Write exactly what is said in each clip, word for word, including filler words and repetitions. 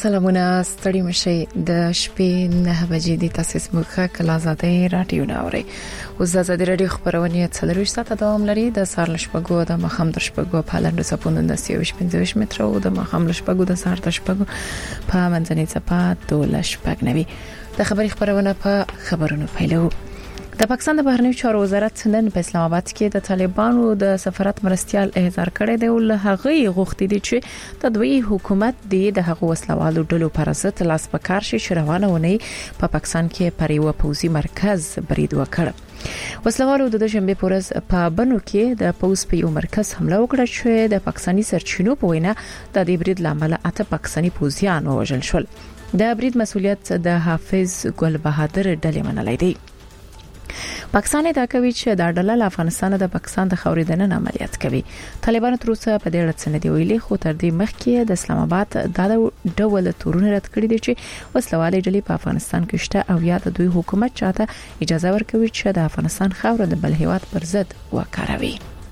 سلامونه ستړي مشي د شپې نه بجې د تاسیس مخه کلا زاده رادیو ناوري او زاده رادیو خبرونه څلور ساعته دوام لري د سهار شپږو د مخام د شپږو په لاندې سپوند د سیوش پنځه متر او د مخام شپږو د سهار د شپږو په منځنۍ صفه دوله شپږ نوي د خبري خبرونه په خبرونو پیلو. د پاکستان د بهرنیو چارو وزارت نن په اسلام آباد کې د طالبانو د سفارت مرستيال احضار کړی دی او له هغه غوښتي دي چې د دوی حکومت د هغه وسلوالو ډلو پر ضد لاس په کار شي شروانه ونی په پاکستان کې پر یو پوزي مرکز برید وکړ. وسلوالو د شنبه پورز په بنو کې د پوز په یو مرکز حمله وکړه چې د پاکستاني سرچینو په وینا د دې برید لامل اته پاکستاني پوزیان وژل شول. د برید مسؤلیت د حافظ ګل بهادر ډلې منلای دی. پاکستان دا کوي چې د ډله افغانستان د پاکستان د خوري دنن عملیات کوي. طالبان تر اوسه په دې اړه څه نه دی ویلي خو تر دې مخکې د اسلام آباد د ډول تورونه رد کړی دي چې وسلوالې ډلې په افغانستان کې شته او یا د دوی حکومت چاته اجازه ورکوي چې د افغانستان خاور د بل هیواد پر ضد وکاروي.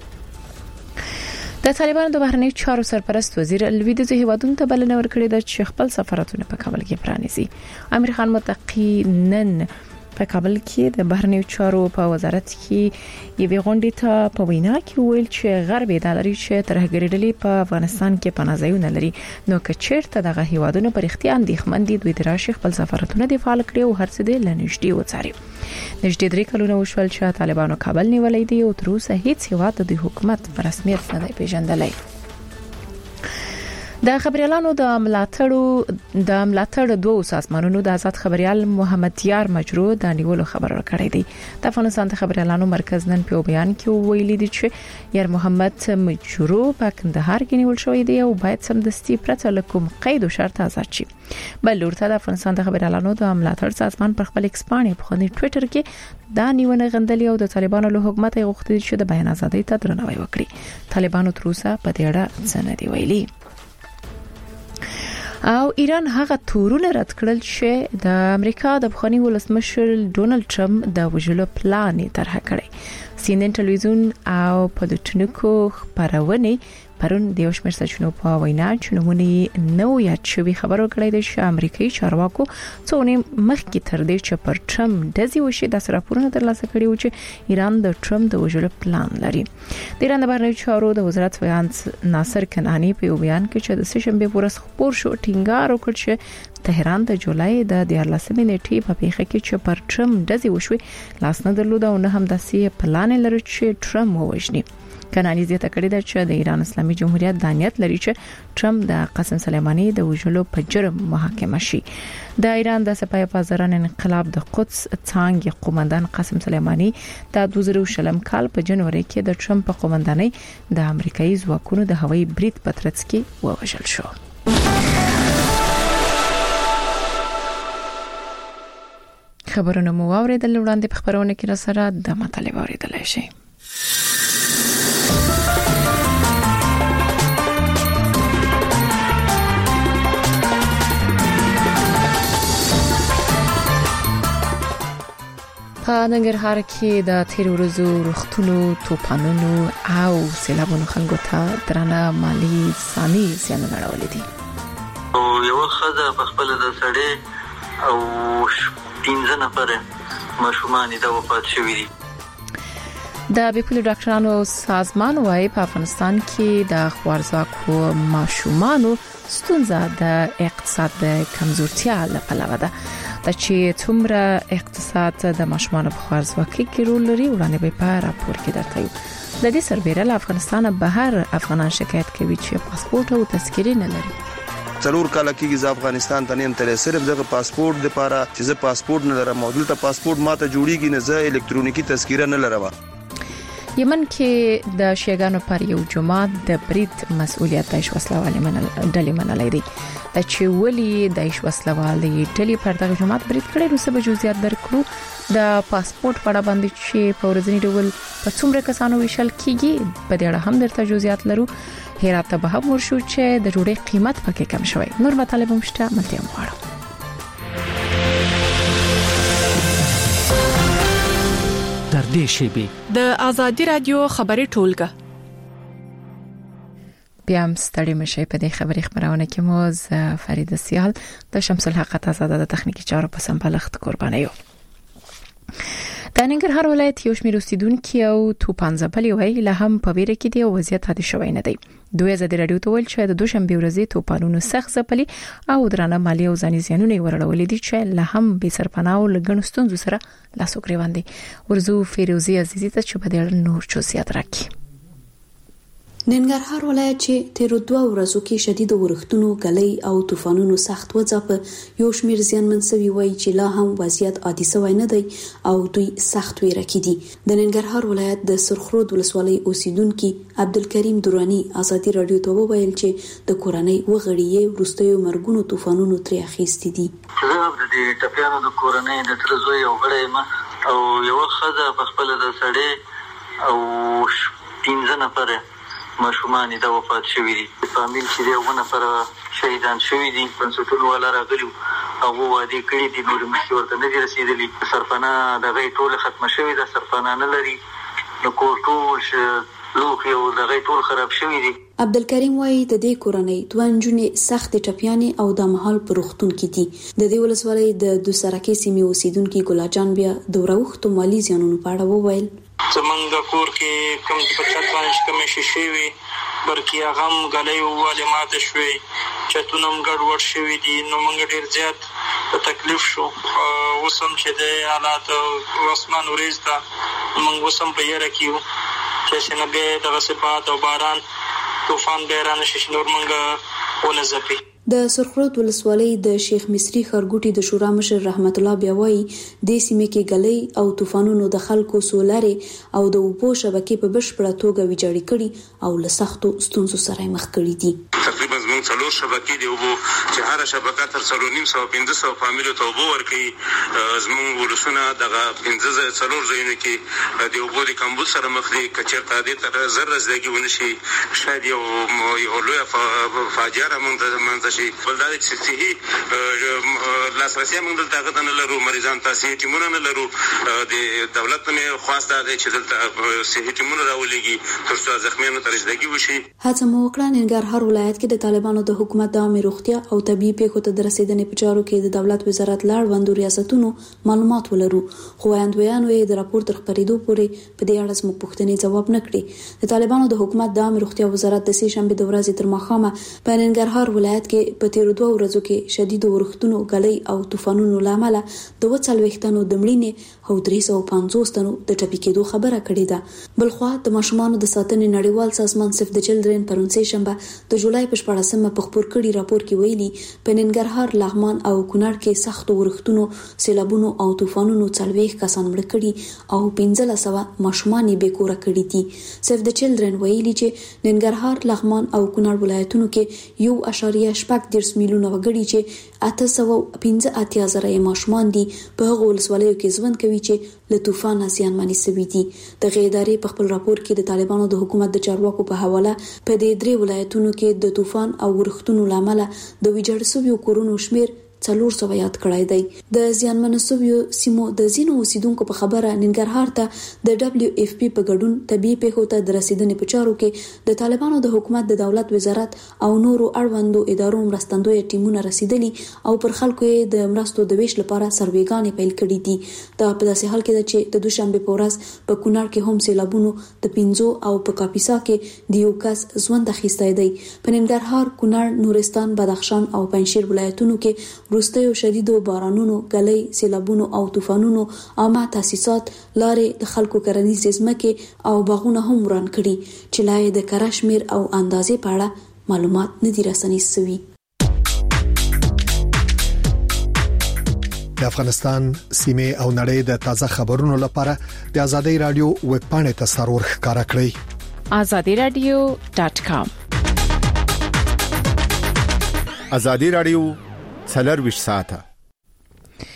د طالبانو د بهرنیو چارو سرپرست وزیر لویدیځ هیوادونو ته بلنه ورکړې ده چې خپل سفارتونه په کابل کې پرانیزي. امیر خان متقی نن په کابل کې د بهرنیو چارو په وزارت کې یوې غونډې ته په وینا کې ویل چې غرب ادارې چې ترهګری ډلې په افغانستان کې پناهځایونه لري نو کچېرته دغه هیوادونو پر اختیار اندېښمن دي دوی دراشي خپل سفارتونه د فعال کړي او هرڅه د لنیشتي وڅاري. نږدې درې کلونه وشول چې طالبانو کابل نیولې دي او تر اوسه هیڅ هیواد د حکومت په رسمیت نه دی پیژندلی. د خبريالانو د ملاتړو د ملاتړ دوه سازمانونو د آزاد خبريال محمد یار مجرو د نیولو خبر ورکړی دی. د افغانستان د خبريالانو مرکز نن په بیان کې ویلي دی چې یار محمد مجرو په کندهار کې نیول شوی دی او باید سمدستي پرته لکوم قید او شرط آزاد شي. بل ورته د افغانستان د خبريالانو د ملاتړ سازمان پر خپل ایکس باندې په خوني ټوئیټر کې دا نیونه غندلې او د طالبانو له حکومت غوښتي چې د بیان ازادۍ ته درناوی وکړي. طالبانو تر اوسه په دې اړه څه نه دی ویلي. او ایران هغه تورونه رد کړل چې د امریکا د بخونی ولسمشر ډونالد ټرمپ د وژلو پلان یې طرح کړی. سی ان ان ټلویزیون او پدوټنکو خبرونه پرون د یوشمیر سچنو په وینا چې نمونه نو یا چې خبرو کړی د امریکایي چارواکو څونې مخکې تر دې چې پر ټرمپ د ځي وشي د راپورونو ترلاسه کړي و چې ایران د ټرمپ د وژلو پلان لري. د ایران د بهرنیو چارو د وزارت ویان ناصر کنعانی په بیان کې چې د سشنبه پورس خبر شو ټینګار وکړ چې تهران د جولای د دیارلسمې نیټې په پیښه کې چې پر ټرمپ د ځي وشوي لاس نه درلود او نه هم داسې پلان لري چې ټرمپ ووژني. کنعانی زیاته کړې ده چې د ایران اسلامي جمهوریت د نیت لري چې ټرمپ د قاسم سلیمانی د وژلو په جرم محاکمه شي. د ایران د سپاه پاسداران انقلاب د قدس څنګه قومندان قاسم سلیمانی د دوه زره شلم کال په جنوري کې د ټرمپ په قومندانۍ د امریکایي ځواکونو د هوایي برید په ترڅ کې ووژل شو. خبرونه مو واوریدل وړاندې په خبرونه کې را سره د مطالعه اوریدلای شي. په ننګرهار کې د تیر ورځو رختونو توپانونو او سیلابونو خلکو ته درنه مالی سامي زیان اړولې دي. او یو خزه په خپل د سړې او پنځه نفر ماشومان د وفات شوي دي. د بیپلو ډاکټرانو سازمان وايي په افغانستان کې د خوارزاکو ماشومانو ستونزه د اقتصاد د کمزورتیا لپاره ده. د چې څومره اقتصاد د ماشومانو په خوارزواکۍ کې رول لري وړاندې به په راپور کې درته یو. د دې سربېره له افغانستان بهر افغانان شکایت کوي چې پاسپورت او تذکرې نه لري. ضرور کله کېږي ز افغانستان ته نیم تل صرف دغه پاسپورت د لپاره چې ز پاسپورت نه لرم موجود ته پاسپورت ماته جوړیږي نه ز الکترونیکی تذکره نه لرم. یمن کې د شیګانو پر یو جماعت د برید مسؤلیت د وسلوالې منل ډلې منلې دي. د چې ولي د وسلوالې ډلې پر دغه جماعت برید کړي نو څه به جزئیات درکړو. د پاسپورت په اړه باندې چې په ورځنی ډول په څومره کسانو ویشل کیږي په دې اړه هم درته جزئیات لرو. هرات ته به هم ورشو چې د جوړې قیمت پکې کم شوی. نور مطالب هم شته ملتیا مغواړم. در دې شیبې د ازادي رادیو خبري ټولګه بیا هم ستړي مشي په دې خبري خبرونه کې مو ز فرید سیال د شمس الحق آزاد د تخنیکی چارو په سمبالښت قرباني یو. د ننګرهار ولایت یو شمېر اوسیدونکو او توپان ځپلي وای له هم په ویره کې دی وضعیت هدي شوی نه دی. دوی ازادي رادیو ته ویل چې د دوشنبه ورځې توپانونو سخت ځپلي او درانه مالی او ځاني زیانونه ورړولې دي چې له هم به سرپناو لګن ستونزو سره لاس وګریوان دي. ورزو فیروزی عزیزی ته چې په دې نور جزئیات راکړي. ننګرهار ولایت چې تیر دوه ورځو کې شدید ورښتونو غلې او طوفانونو سخت وځپ یو شمیر زیانمن شوی وای چې لا هم وضعیت عادي شوی نه دی او دوی سخت ویره کې دي. د ننګرهار ولایت د سرخرود ولسوالۍ اوسیدونکو عبدالکریم درانی ازادي رادیو ته وویل چې د کورنۍ وغړي ورستیو مرګونو طوفانونو تر اخیستي دي. زه د دې ټپیانو د کورنۍ د ترزوی او غړي ما او یو خزه په خپل د سړې او پنځه نفر ماشومان د وفات شوی دي. فامیل چې یو نفر شهیدان شوی دي پنځه ولا راغلي او وادي کړي دي نور مخکې ورته نه رسیدلي. سرپناه د غي ټول ختم شوی د سرپناه نه لري نو کوټو لوخ یو د غي ټول خراب شوی دي. عبدالکریم وایي د دې کورنۍ دوه نجونې سخت ټپیانې او د محل پرختون کې دي. د دې ولسوالۍ د دوسرکې سیمې اوسیدونکو ګلاجان بیا د وروختو مالی زیانونو په اړه وویل. زمونږ کور کې کوم په چت باندې کوم شي وي برکې غم غلې واله ماته شوي چتونه هم ګډوډ شوي دي نو موږ ډیر زیات تکلیف شو. وسم چې د حالات وسمان ورېستا موږ وسم په یاره کېو چې څنګه به د غصبات او باران طوفان بیرانه شي نور موږ ونځپي. د سرخرود ولسوالۍ د شیخ مصری خرګوټي د شورا مشر رحمت الله بیاوي د سیمې کې غلې او طوفانونو د خلکو سولارې او د اوبو شبکې په بشپړه توګه ویجاړې کړي او له سختو ستونزو سره مخ کړي دي. تقریبا زموږ څلور شبکې دی اوبو چې هر شبکه تر څلور نیم سو پنځه سو فامیلو ته اوبو ورکړي. زموږ ولسونه دغه پنځه څلور ځایونه کې د اوبو د کمبود سره مخ دي. کچېرته د تر زر زګي ونشي شاید یو یو لوی فاجعه راځي شي. بل دا چې صحیح لاسرسي موږ دلته نه لرو مریضان تاسو ټیمونه نه لرو. د دولت نه خواسته ده چې دلته صحیح ټیمونه راولېږي تر څو زخمیانو ته رسیدګي وشي. هڅه مو وکړه ننګرهار ولایت کې د طالبانو د حکومت د عامه روغتیا او طبي پیښو ته د رسیدنې په چارو کې د دولت وزارت لاړوندو ریاستونو معلومات ولرو خو وایندویانو یې د راپور تر خبرېدو پورې په دې اړه زموږ پوښتنې ځواب نه کړي. د طالبانو د حکومت د عامه روغتیا وزارت د سې شنبه د ورځې تر ماښامه په ننګرهار ولایت کې په تیر دوه ورځو کې شدید ورښتونو غلې او طوفانونو لامل د وڅلويختانو د مړینې او درې سوه پنځوس تنو د ټپي کېدو خبره کړې ده. بلخوا د ماشومانو د ساتنې نړیوال سازمان سیف د چلډرن پرون سې شنبه د جولای په شپاړسمه په خبر کړي راپور کې ویلي په ننګرهار لغمان او کونړ کې سخت ورښتونو سیلابونو او طوفانونو څلويخ کسان مړ کړي او پنځه سوه ماشومان یې بې کوره کړي دي. سیف د چلډرن ویلي چې ننګرهار لغمان او کونړ ولایتونو کې یو اشاریه شپږ دیرش میلیونه وګړي چې اته سوه پنځه اتیا زره ماشومان دي په هغو ولسوالیو کې ژوند کوي چې له طوفان زیانمنې شوي دي. دغه ادارې په خپل راپور کې د طالبانو د حکومت د چارواکو په حواله په دې درې ولایتونو کې د طوفان او ورښتونو لامل د ویجاړ شویو کورونو شمیر څلور سوه یاد کړای دی. د زیانمن شویو سیمو د ځینو اوسیدونکو په خبره ننګرهار ته د دبليو اف پی په ګډون طبي پیښو ته د رسیدنې په چارو کې د طالبانو د حکومت د دولت وزارت او نورو اړوندو ادارو مرستندوی ټیمونه رسیدلي او پر خلکو یې د مرستو د ویش لپاره سروېګانې پیل کړې دي. دا په داسې حال کې ده چې د دوشنبه په ورځ په کونړ کې هم سیلابونو د پنځو او په کاپیسا کې د یو کس ژوند اخیستی دی. په ننګرهار، کونړ، نورستان، بدخشان او پنجشیر ولایتونو کې وروستیو شدیدو بارانونو، غلې، سیلابونو او طوفانونو عامه تاسیسات، لارې، د خلکو کرنیزې ځمکې او باغونه هم وران کړي چې لا یې د کره شمیر او اندازې په اړه معلومات نه دي رسنیز شوي. د افغانستان سیمه او نړۍ د تازه خبرونو لپاره د ازادي رادیو ویب پاڼې ته سرور ښکارا کړئ azadi radio dot com. ازادي رادیو څلور ویشت ساعته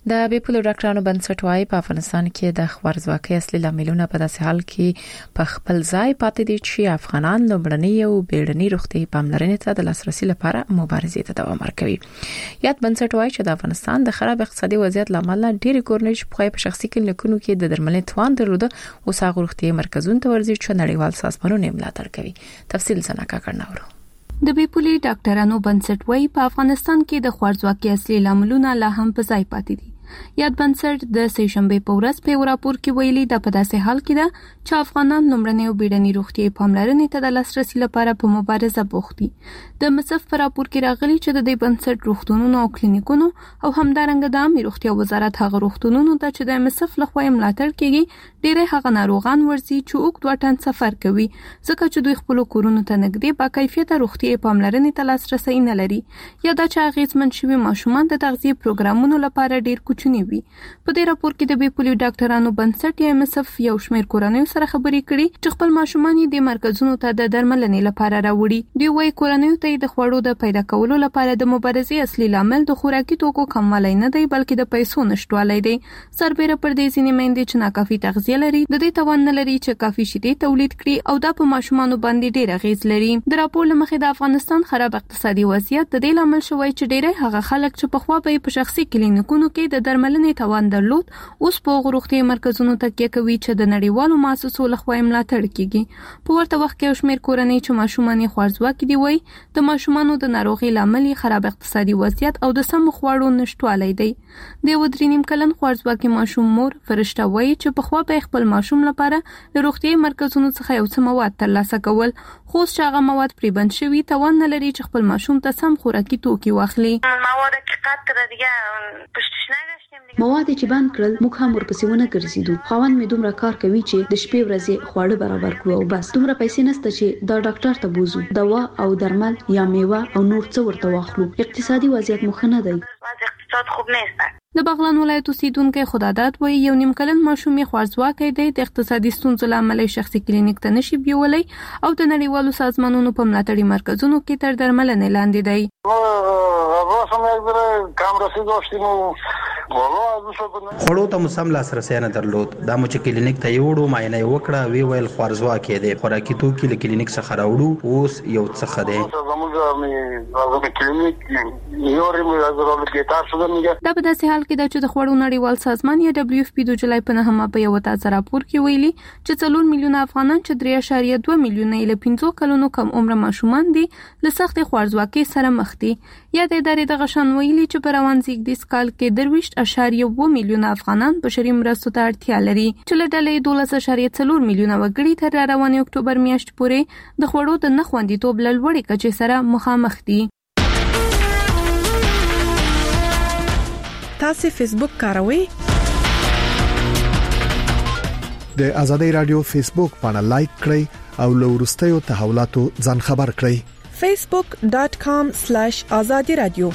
د بیپلو ډاکټرانو بنسټ وايي په افغانستان کې د خوارزواکۍ اصلي لاملونه په داسې حال کې په خپل ځای پاتې دي چې افغانان لومړني او بیړني روغتي پاملرنې ته د لاسرسي لپاره مبارزې ته دوام ورکوي. یاد بنسټ وايي چې د افغانستان د خراب اقتصادي وضعیت لامل ډېری کورنۍ چې په شخصي کلینیکونو کې د درملنې توان درلوده او ساغ روغتي مرکزونو ته ورځي چې نړیوال سازمانونه ملاتړ کوي. تفصیل زناکا کړناورو. د بیپولي ډاکټرانو بنسټ وايي په افغانستان کې د خوارزواکۍ اصلي لاملونه لا هم په ځای پاتې دي. یاد بنسټ د سېشنبه په ورځ په راپور کې ویلي د په داسې حال کې ده چې افغانان لومړني او بیړني روغتي پاملرنې ته د لاسرسي لپاره په مبارزه بوخت دي. د مصرف په راپور کې راغلي چې د دې بنسټ روغتونونو او کلینیکونو او همدارنګه د عامه روغتیا وزارت هغه روغتونونو ته چې د مصرف لخوا ملاتړ کیږي ډېر هغه ناروغان ورزي چې اوږد وټن سفر کوي ځکه چې دوی خپل کورونو ته نږدې با کیفیته روغتي پاملرنې ته لاسرسي نه لري یا د چا غیزمن شوی ماشومان د تغذیه پروګرامونو لپاره ډېر کوچني وي. په دې راپور کې د بیپولي ډاکټرانو بنسټ یا مصرف یو شمېر کورنۍ سره خبرې کړي چې خپل ماشومان د مرکزونو ته د درملنې لپاره راوړي. دوی وايي کورنۍ ته د خوړو د پیدا کولو لپاره د مبارزې اصلي لامل د خوراکي توکو کموالی نه دی بلکې د پیسو نشټوالی دی. سربېره پر دې ځینې میندې چې ناکافي تغذیه لري د دې توان نه لري چې کافي شیدې تولید کړي او دا په ماشومانو باندې ډېر اغیز لري. د راپور له مخې د افغانستان خراب اقتصادي وضعیت د دې لامل شوی چې ډېری هغه خلک چې په خوا به په شخصي کلینیکونو کې د درملنې توان درلود اوس په روغتي مرکزونو تکیه کوي چې د نړیوالو مؤسسو لخوا ملاتړ کیږي. په ورته وخت کې شمېر کورنۍ چې ماشومان خوارزواکي دي وایي د ماشومانو د ناروغي لامل خراب اقتصادي وضعیت او د سم خوړو نشټوالی دی. د ودرینیم کلن خوارزواکي ماشوم مور فرشته وایي چې په خوا به خپل ماشوم لپاره د روغتي مرکزونو څخه یو څه مواد ترلاسه کول خو چې هغه مواد پرې بند شوي توان نه لري چې خپل ماشوم ته سم خوراکي توکي واخلي. مواد که قطر دیگه پشتش نداشتیم دیگه مواد چې بند کړل موږ هم ورپسې ونه ګرځیدو. خاوند مې دومره کار کوي چې د شپې ورځې خواړه برابر کړو او بس. دومره پیسې نشته چې دا ډاکټر ته بوزو دوا او درمل یا میوه او نور څه ورته واخلو. اقتصادي وضعیت مو ښه نه دی. اقتصاد خوب نیست. د بغلان ولایت اوسیدونکو خدادات وایي یو نیم کلن ماشوم یې خوارزواکی دی د اقتصادي ستونزو له امله شخصي کلینیک ته نشي بیولای او د نړیوالو سازمانونو په ملاتړي مرکزونو کې تر درملنې لاندې دی. خړو ته مسم لاسرسي نه درلود. دا مو چې کلینیک ته یوړو معاینه وکړه وی ویل خوارزواکی دی. خوراکي توکي له کلینیک څخه راوړو اوس یو څه خده. دا په داسې حال کې ده چې د خوړو نړیوال سازمان یا دبليو اف پی د جولای په نهمه په یو تازه راپور کې ویلي چې څلور میلیونه افغانان چې درې اعشاریه دوه میلیونه له پنځو کلونو کم عمر ماشومان دي له سخت خوارزواکۍ سره مخ دي. یا د ادارې د غشن ویلي چې په روان زیږدیز کال کې درویشت اعشاریه اووه میلیونه افغانان بشري مرستو ته اړتیا لري چې له ډلې دولس اعشاریه څلور میلیونه وګړي تر روانې اکتوبر میاشتې پورې د خوړو د نه خوندیتوب له لوړې کچې سره مخامخ دي. تاسو فیسبوک کاروئ؟ د ازادي رادیو فیسبوک باندې لایک کړئ او له وروستیو تحولاتو ځان خبر کړئ. facebook dot com slash azadi radio.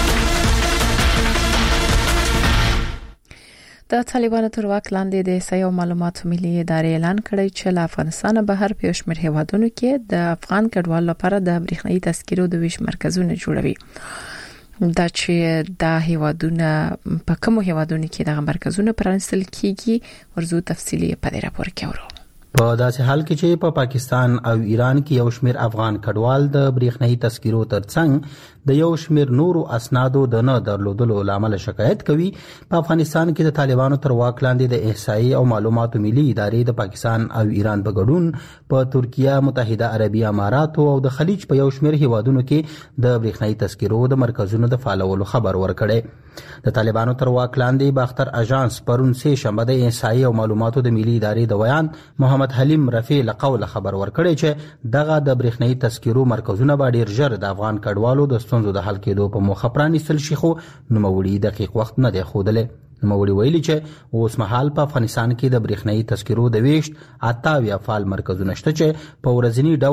د طالبانو تر واک لاندې د سیاسي معلوماتو ملي ادارې اعلان کړی چې له افغانستان بهر په شمېر هیوادونو کې د افغان کډوالو لپاره د برېښنايي تذکرو د ویش مرکزونه جوړوي. دا چې دا هیوادونه په کومو هیوادونو کې د مرکزونو پرانستل کیږي ورزو تفصیلی په دې راپور کې اورو. په داسې حال کې چې په پاکستان او ایران کې یو شمېر افغان کډوال د برېښنايي تذکرو ترڅنګ د یو شمېر نورو اسنادو د نه درلودلو لامل شکایت کوي، په افغانستان کې د طالبانو تر واک لاندې د احصایې او معلوماتو ملي ادارې د پاکستان او ایران په ګډون په ترکیه، متحده عربي امارات او د خلیج په یو شمېر هیوادونو کې د برېښنايي تذکرو د مرکزونو د فعالولو خبر ورکړی. د طالبانو تر واک لاندې باختر اژانس پرون سه شنبه د احصایې او معلوماتو د ملي ادارې د ویان محمد حلیم رفیع لقول خبر ورکړی چې دغه د برېښنايي تذکرو مرکزونه به ډیر ژر د افغان کډوالو د ستونزو د حل کېدو په موخه پرانیستل شي، خو نوموړي دقیق وخت نه دی ښودلی. نوموړي ویلي چې اوس مهال په افغانستان کې د برېښنايي تذکرو د ویشت اته اویا فعال مرکزونه شته چې په ورځني ډول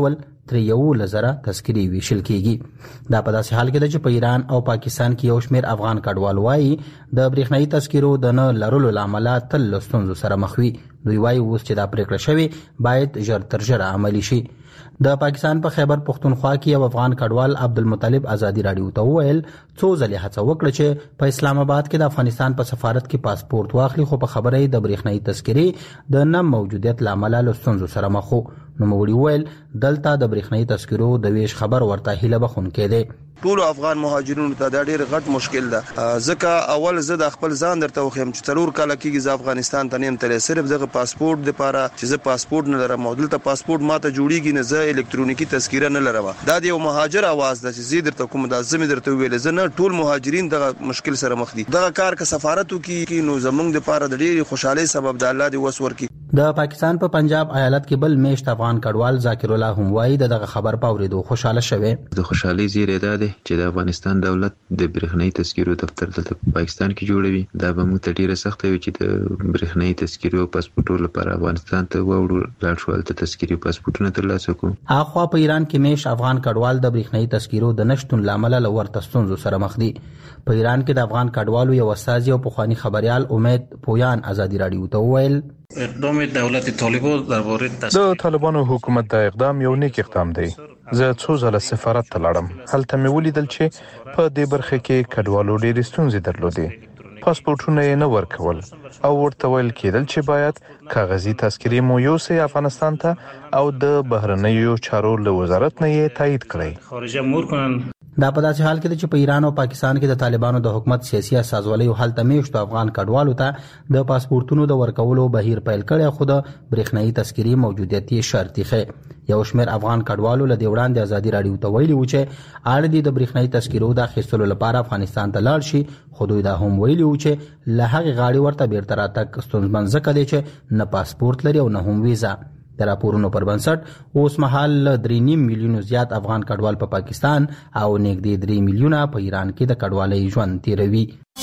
تر یو لزره تذکری ویشل کیږي. دا په داسې حال کې ده چې په ایران او پاکستان کې یو شمېر افغان کډوال وایي د برېښنايي تذکرو د نه لرلو لامل تل له ستونزو سره مخ وي. دوی وایي اوس چې دا پریکړه شوې باید ژر تر ژره عملي شي. د پاکستان په خیبر پختونخوا کې یو افغان کډوال عبدالمطلب آزادي رادیو ته وویل څو ځلې هڅه وکړه چې په اسلام آباد کې د افغانستان په سفارت کې پاسپورت واخلي، خو په خبره یې د برېښنايي تذکرې د نه موجودیت لامل له ستونزو سره مخ وو. نو موږ ویل دلته د برېښنايي تذکرو د ویش خبر ورته هیله بخونکې دی. ټول افغان مهاجرینو ته دا ډېر غټ مشکل ده، ځکه اول زه د خپل ځان درته وخم چې څلور کال کېږي زه افغانستان ته نیم تللی، صرف دغه پاسپورت د لپاره چې زه پاسپورت نه لرم او دلته پاسپورت ماته جوړیږي نه، زه الکترونیکی تذکره نه لرم. دا د یو مهاجر आवाज ده چې زه درته کوم د ازمه درته ویل زه نه، ټول مهاجرین دغه مشکل سره مخ دي. دغه کار که سفارتو کې نو زمونږ د لپاره د ډېر خوشحالي سبب د الله دی وس ورکی. د پاکستان په پنجاب ایالت کې بل میشت افغان کډوال ذاکر الله هم وایي دغه خبر په اوریدو خوشاله شوه. د خوشحالي زیری ده چې د افغانستان دولت د برېښنايي تذکرو دفتر د پاکستان کې جوړوي. دا به موږ ته ډیره سخت وي چې د برېښنايي تذکرو پاسپورټ لپاره افغانستان ته وړو لاړ شو ته تذکرې پاسپورټونه ترلاسه کوو. اخوا په ایران کې میش افغان کډوال د برېښنايي تذکرو د نشټون لامل له ورته ستونزو سره مخ دي. په ایران کې د افغان کډوالو یو استاد او پخوانی خبريال امید پویان آزادي رادیو ته وویل اقدام دولت طالبان درباره د طالبانو حکومت د اقدام یو نیک اقدام دی. زه څو ځله سفارت ته لاړم، هلته مې ولیدل چې په دې برخه کې کډوالو ډېرې ستونزې درلودې، پاسپورټونه یې نه ورکول او ورته ویل کېدل چې باید کاغذي تذکرې مو یوسئ افغانستان ته او د بهرنیو چارو له وزارت نه یې تایید کړئ. خارجه مور کنن. دا په داسې حال کې چې په ایران او پاکستان کې د طالبانو د حکومت سیاسي اساسوالۍ او حالت میشتو افغان کډوالو ته د پاسپورتونو د ورکولو بهیر پیل کړي، خو د برېښنايي تذکرې موجودیت یې شرطي ښه. یو شمېر افغان کډوالو له وړاندې آزادي رادیو ته ویلي و چې اړ دي د برېښنايي تذکرو د اخیستلو لپاره افغانستان ته لاړ شي، خو دوی دا هم ویلي و چې له هغې غاړې ورته بیرته راتګ ستونزمن ځکه دی چې نه پاسپورت لري او نه هم ویزا. د راپورونو پر بنسټ اوس مهال درې نیم میلیونو زیات افغان کډوال په پا پاکستان او نږدې درې میلیونه په ایران کې د کډوالۍ ژوند تیروي.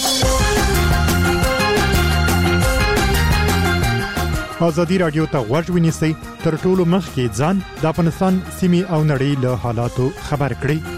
آزادي رادیو ته غوږ ونیسئ، تر ټولو مخکې ځان د افغانستان سیمې او نړۍ له حالاتو خبر کړئ.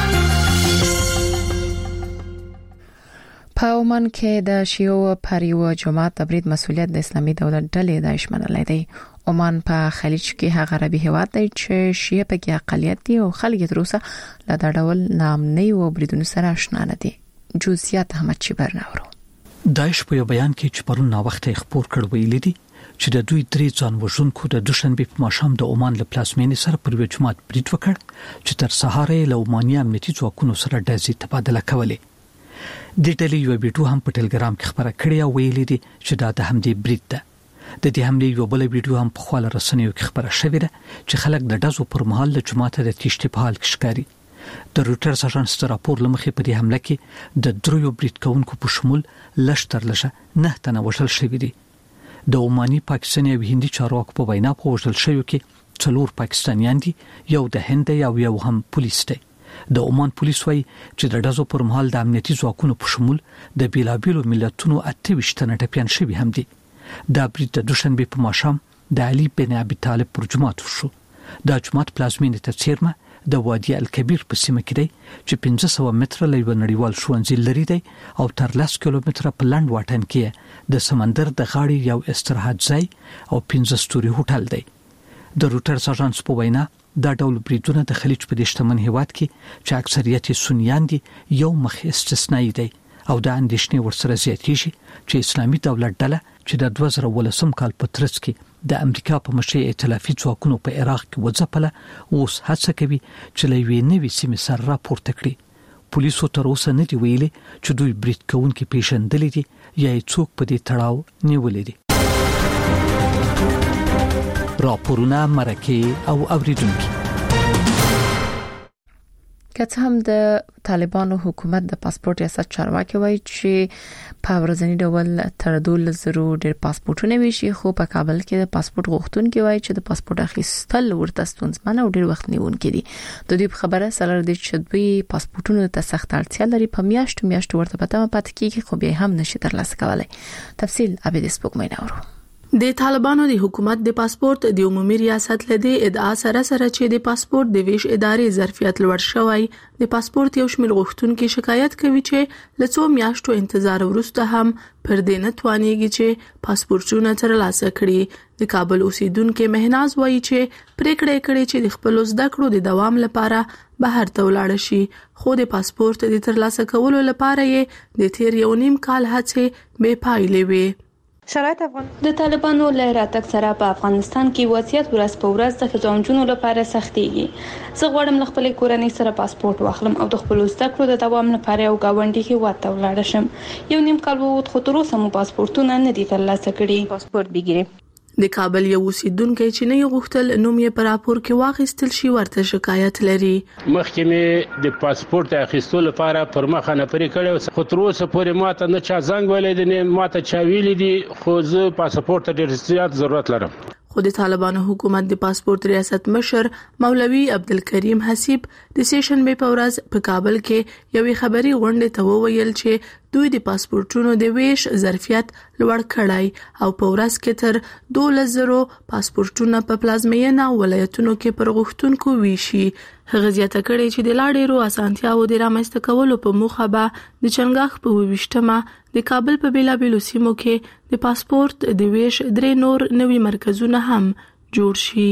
په عمان کې د شیعو پر یو جماعت تبرید مسولیت د اسلامي دولت ډلې داعش منلای دی. عمان په خلیج کې هغه عربي هیواد دی چې شیعه پکې اقلیت دي او خلک تر اوسه له دا ډول نامنۍ او بریدونو سره آشنا نه دي. جزئیات احمد چبر ناورو. داعش په یو بیان کې چې پرون نا وخت خبر کړ ویلي دي چې د دوی درې ځان وژونکو د دوشنبه په ماښام د عمان له پلازمینې سره پر یو جماعت برید وکړ چې تر سهار له عماني امنیتي ځواکونو سره ډزې تبادله کولې. د ډلې یو ویډیو هم په ټلګرام کې خبره کړې او ویلي دي چې دا د همدې برید ده. د دې حملې یو بل ویډیو هم په خپل رسنیو کې خبره شوې ده چې خلک د ډزو پر مهال د جماعت د تیشتې په حال کې ښکاري. د روټرز اژانس د راپور لمخې په دې حمله کې د دریو برید کوونکو په شمول لشتر لشه نه تنه وژل شوي دي. د عماني پاکستاني او هندي چارواکو په وینا په وژل شویو کې څلور پاکستانیان دي، یو د هند او یو هم پولیس دی. د عمان پولیس وايي چې د ډزو پر مهال د امنیتي ځواکونو په شمول د بیلابیلو ملتونو اته ویشت تنه ټپیان شوي هم دي. دا برید د دوشنبه په ماښام د علي بن ابي طالب پر جماعت وشو. دا جماعت پلازمینې ته څیرمه د وادي الکبیر په سیمه کې دی چې پنځه سوه متره له یو نړیوال ښوونځي لري دی او تر لس کیلومتره په لنډ واټن کې د سمندر د غاړې یو استراحت ځای او پنځه ستوري هوټل دی. د روټرز اژانس په وینا دا ډول بریدونه د خلیج په دې شتمن هیواد کې چې اکثریت یې سنیان دي یو مخ استثنایی دی او د اندېښنې ورسره زیاتېږي چې اسلامي دولت ډله چې د دوه زره ولسم کال په ترڅ کې د امریکا په مشرۍ ائتلافي ځواکونو په عراق کې وځپله اوس هڅه کوي چې له یوې نوې سیمې سره راپورته کړي. پولیسو تر اوسه نه دی ویلي چې دوی برید کوونکي پیژندلي دي یا یې څوک په دې تړاو نیولي دي. راپورونه مرکه او اوریدونکي که څه هم د طالبانو حکومت د پاسپورت ریاست چارواکي وایي چې په ورځنی ډول تر دوه زره ډېر پاسپورتونه ویشي، خو په کابل کې د پاسپورت غوښتونکو وایي چې د پاسپورت اخیستل ورته ستونزمن او ډېر وخت نیونکي دي. د دې خبره سره د چې دوی پاسپورتونو ته سخت اړتیا لري، په میاشتو میاشتو ورته پته پاتې کیږي خو بیا هم نشي ترلاسه کولای. تفصیل عبید سپوږمۍ ناورو. د طالبانو د حکومت د پاسپورت د عمومي ریاست لدی ادعا سره سره چې د پاسپورت د ویش ادارې ظرفیت لوړ شوی د پاسپورت یو شمېر غوښتونکو شکایت کوي چې لڅو میاشتو انتظار وروسته هم پر دې نه توانېږي چې پاسپورتونه ترلاسه کړي د کابل اوسیدونکو مهناز وایي چې پریکړه کړې چې د خپل زده کړو د دوام لپاره بهر ته ولاړ شي خو د پاسپورت د ترلاسه کولو لپاره یې د تیر یو نیم کال هڅې بې پایلې وي. شرایط افغان د طالبانو له راتګ سره په افغانستان کې وضعیت ورځ په ورځ د ښځو لپاره سختيږي. زه غواړم له خپلې کورنۍ سره پاسپورت واخلم او د خپل زده کړو د دوام لپاره یو گاونډي هیواد ته ولاړ شم. یو نیم کال ووت خو تر اوسه مو پاسپورتونه نه دي ترلاسه کړي. پاسپورت بګیري. د کابل یو اوسیدونکو چې نه غوښتل نوم یې پر راپور کې واخیستل شي ورته شکایت لري. مخکې مې د پاسپورت اخیستلو لپاره پر مخه نه پرې کړو خو تر اوسه پورې ماته نه چا زنګ ویلې دي نه ماته چا ویلې دي خو زه پاسپورت ته ډېر زیات ضرورت لرم. خو د طالبانو حکومت د پاسپورت ریاست مشر مولوی عبدالکریم حسیب د سیشن په ورځ په کابل کې یوې خبري غونډه ته وویل چې دوی د پاسپورتونو د ویش ظرفیت لوړ کړای او په ورځ کې تر دولس زره پاسپورتونه په پلازمینه ولایتونو کې پر غوښتونکو ویشي. هغه زیاته کړې چې د لاډیرو اسانتیاو د رامنځته کولو په موخه به د چنګاخ په ویشتمه د کابل په بیلابیلو سیمو کې د پاسپورت د ویش درې نور نوي مرکزونه هم جوړ شي.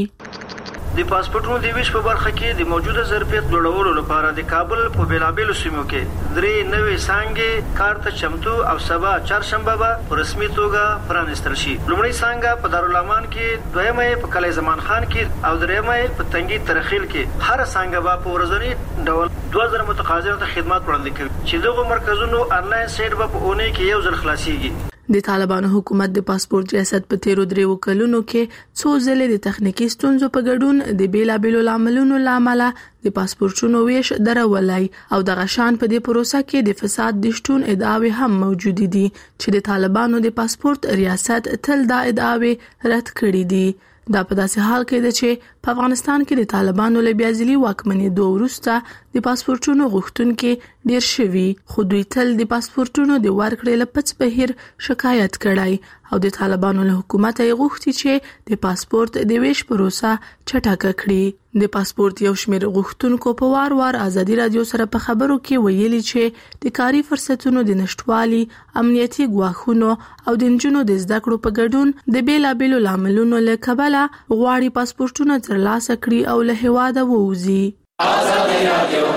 د پاسپورتونو د ویش په برخه کې د موجوده ظرفیت لوړولو لپاره د کابل په بیلابیلو سیمو کې درې نوې څانګې کار ته چمتو او سبا چهارشنبه به په رسمي توګه پرانیستل شي. لومړی څانګه په دارالامان کې، دویمه په کلی زمان خان کې او دریمه په تنګي ترخیل کې. هر څانګه به په ورځنی ډول دوه زره متقاضیانو ته خدمات وړاندې کوي چې دغه مرکزونو انلاین سیټ به په اونۍ کې یو ځل خلاصيږي. د طالبانو حکومت د پاسپورت ریاست په تیرو درې وکلونو کې څو ځله د تخنیکی ستونزو په ګډون د بیلابیلو لاملونو لامل د پاسپورتونو ویش درولای او د غشان په دې پروسه کې د فساد د شتون ادعاوې هم موجود دي چې د طالبانو د پاسپورت ریاست تل دا ادعاوې رد کړې دي. دا په داسې حال کې ده چې په افغانستان کې د طالبانو له بیازلي واکمنۍ دوه وروسته د پاسپورتونو غوښتونکو ډیر شوي خو دوی تل د پاسپورتونو د ورکړې لپاره بهیر شکایت کړای او د طالبانو له حکومت یې غوښتي چې د پاسپورت د ویش پروسه چټکه کړي. د پاسپورت یو شمېر غوښتونکو په وار وار ازادي رادیو سره په خبرو کې ویلي چې د کاري فرصتونو د نشټوالي، امنیتي ګواښونو او د نجونو د زده کړو په ګډون د بیلابیلو لاملونو له کبله غواړي پاسپورتونه ترلاسه کړي او له هیواده ووځي. ازادي رادیو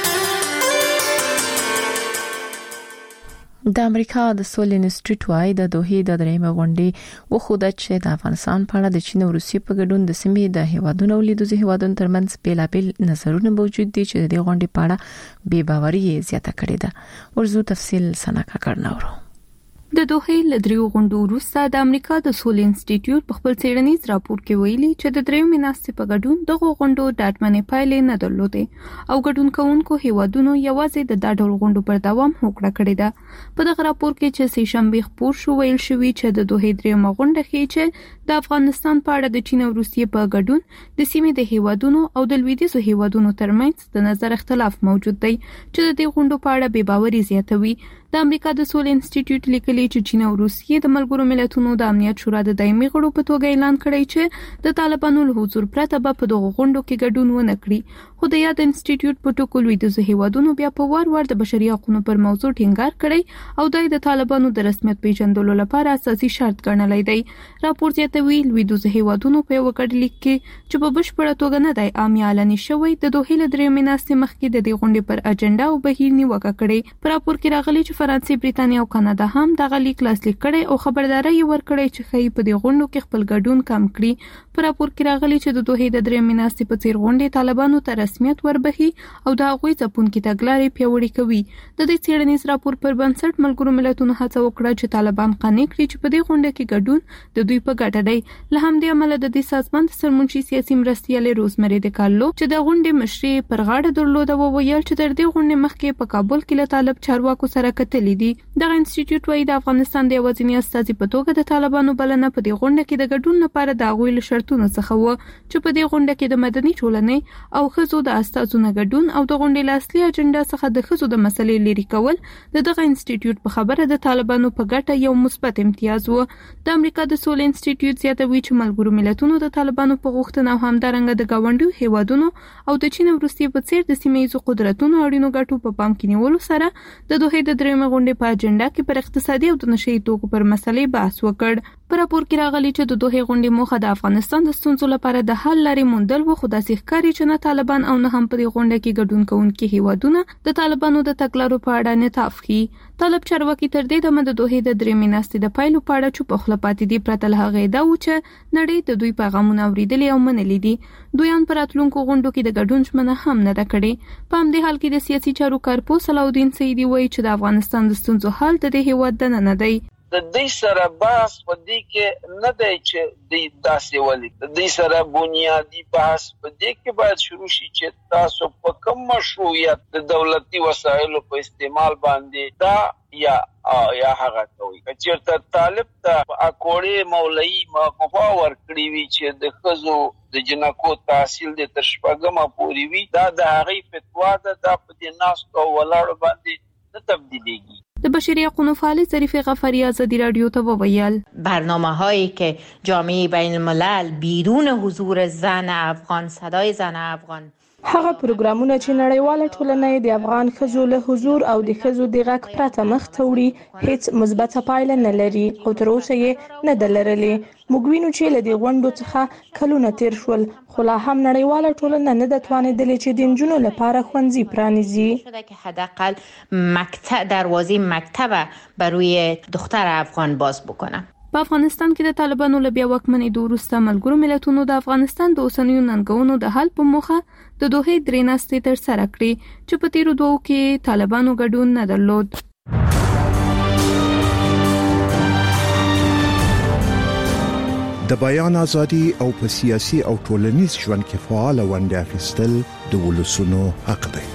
د امریکا د سولې انسټیټیوټ وايي د دوحې د درېمه غونډې وخوده چې د افغانستان په اړه د چین او روسیې په ګډون د سیمې د هیوادونو ولیدو هیوادونو ترمنځ بیلابل نظرونه موجود دي چې د غونډې په اړه بې باوري زیاته کړې ده. ورزو تفصیل سناکا کړناورو. د دوحې له دریو غونډو وروسته د امریکا د سولې انسټیټیوټ په خپل څېړنیز راپور کې ویلي چې د درېیمې ناستې په ګډون دغه غونډو ډاډمنې پایلې نه درلودې او ګډون کوونکو هیوادونو یوازې د دا ډول غونډو پر دوام هوکړه کړې ده. په دغه راپور کې چې سې شنبه خبر شو ویل شوی چې د دوحې درېیمه غونډه کې چې د افغانستان په اړه د چین او روسیې په ګډون د سیمې د هیوادونو او د لویدیځو هیوادونو ترمنځ د نظر اختلاف موجود دی چې د دې غونډو په اړه بې باوري زیاتوي. د امریکا د سولې انسټیټیوټ لیکلي چې چین او روسیې د ملګرو ملتونو د امنیت شورا د دایمي غړو په توګه اعلان کړی چې د طالبانو له حضور پرته به په دغه غونډو کې ګډون ونه کړي. خو د یاد انسټیټیوټ په ټکو لویدیځو هیوادونو بیا په وار وار د بشري حقوقو پر موضوع ټینګار کړی او د طالبانو د رسمیت پیژندلو لپاره اساسي شرط ګڼلی دی. راپور زیاتوي لویدیځو هیوادونو په یو ګډ لیک کې چې په بشپړه توګه نه دی عامي اعلان شوی د دوحې له درېیمې ناستې مخکې د دې غونډې پر اجنډا او بهیر نیوکه کړې. په راپور کې راغلي چې فرانسې، بریتانیا او کاناډا هم دغه لیک لاسلیک کړي او خبرداري ورکړي چې خې په دې غونډو کې خپل ګډون کم کړي. په راپور کې راغلي چې د دوحې د درېیمې ناستې په څیر غونډې طالبانو ته رسمیت وربخي او د هغوی ځپونکي تګلارې پیاوړې کوي. د دې څېړنیز راپور پر بنسټ ملګرو ملتونو هڅه وکړه چې طالبان قانع کړي چې په دې غونډه کې ګډون د دوی په ګټه دی. له همدې امله د دې سازمان د سرمنشي سیاسي مرستیالې روزمری د کارلو چې د غونډې مشري پر غاړه درلوده وویل چې تر دې غونډې مخکې په کابل کې له طالب چارواکو سره کتلې دي. دغه انسټیټیوټ وايي د افغانستان د یوازینی استازي په توګه د طالبانو بلنه په دې غونډه کې د ګډون لپاره د هغوی له شرطونو څخه و چې په دې غونډه کې د مدني ټولنې او ښځو خزو د استازونو ګډون او د غونډې لاصلي اجنډا څخه د خزو د مسلې لري کول د دغه انسټیټیوټ په خبره د طالبانو په ګټه یو مثبت امتیاز و. د امریکا د سولې انسټیټیوټ زیاتوي چې ملګرو ملتونو د طالبانو په غوښتنه او همدارنګه د گاونډیو هیوادونو او د چین وروستي په څیر د سیمه‌ییزو قدرتونو اړینو ګټو په پام کې نیولو سره د دوه د درېمه غونډې په اجنډا کې پر اقتصادي او د نشئی توکو پر مسلې بحث وکړ. پر راپور کې راغلي چې د دوه غونډې موخه د افغانستان د ستونزو لپاره د حل لارې موندل و، خو داسې ښکاري چې نه طالبان او نه هم په دې غونډه کې ګډون کوونکي هیوادونه د طالبانو د تګلارو په اړه نتاف خي. طالب چارواکي تر دې دمه د دوه د درېمې ناستې د پایلو په اړه چوپ خپل پاتې دي، پرته له هغې دا و چې نړۍ د دوی پیغامونه اوریدلي او منلي دي. دویان پر راتلونکو غونډو کې د ګډون ژمنه هم نه ده کړې. په همدې حال کې د سیاسي چارو کارپوه صلاح الدین سیدي وایي چې د افغانستان د ستونزو حل د دې هیواد دننه نه دی. د دې سره بحث په دې کې نه دی چې د داسې ولې د دې سره بنیادی بحث په دې کې باید شروع شي چې تاسو په کوم مشروعیت د دولتي وسایلو په استعمال باندې دا یا یا هغه کوي چې طالب ته اکوړې مولوی موقفه ورکړي وي چې د خزو د جنکو تحصیل د تر شپږمه پورې وي، دا د هغې فتوا ده، دا په دې ناستو ولاړو باندې نه تبدیلیږي. د بشري حقوقو فعال ظریف غفاری آزادی رادیو ته وویل برنامه‌هایی که جامعه بین الملل بیرون حضور زن افغان، صدای زن افغان، هغه پروګرامونه چې نړیواله ټولنه د افغان ښځو له حضور او د ښځو د غږ پرته مخ ته وړي هیڅ مثبته پایله نه لري او تر اوسه یې نه ده لرلې. موږ وینو چې له دې غونډو څخه کلونه تیر شول، خو لا هم نړیواله ټولنه نه ده توانېدلې چې د نجونو لپاره ښوونځي پرانیزي. شده که حداقل مکتب دروازه مکتب برای دختر افغان باز بکنه. په افغانستان کې د طالبانو له بیا واکمنېدو وروسته ملګرو ملتونو د افغانستان د اوسنیو ننګونو د حل په موخه د دوه درې ناستې ترسره کړې چې په تیرو دوو کې طالبانو ګډون نه درلود. د بیان ازادي او په سیاسي او ټولنیز ژوند کې فعال ونډه اخیستل د ولسونو حق دی.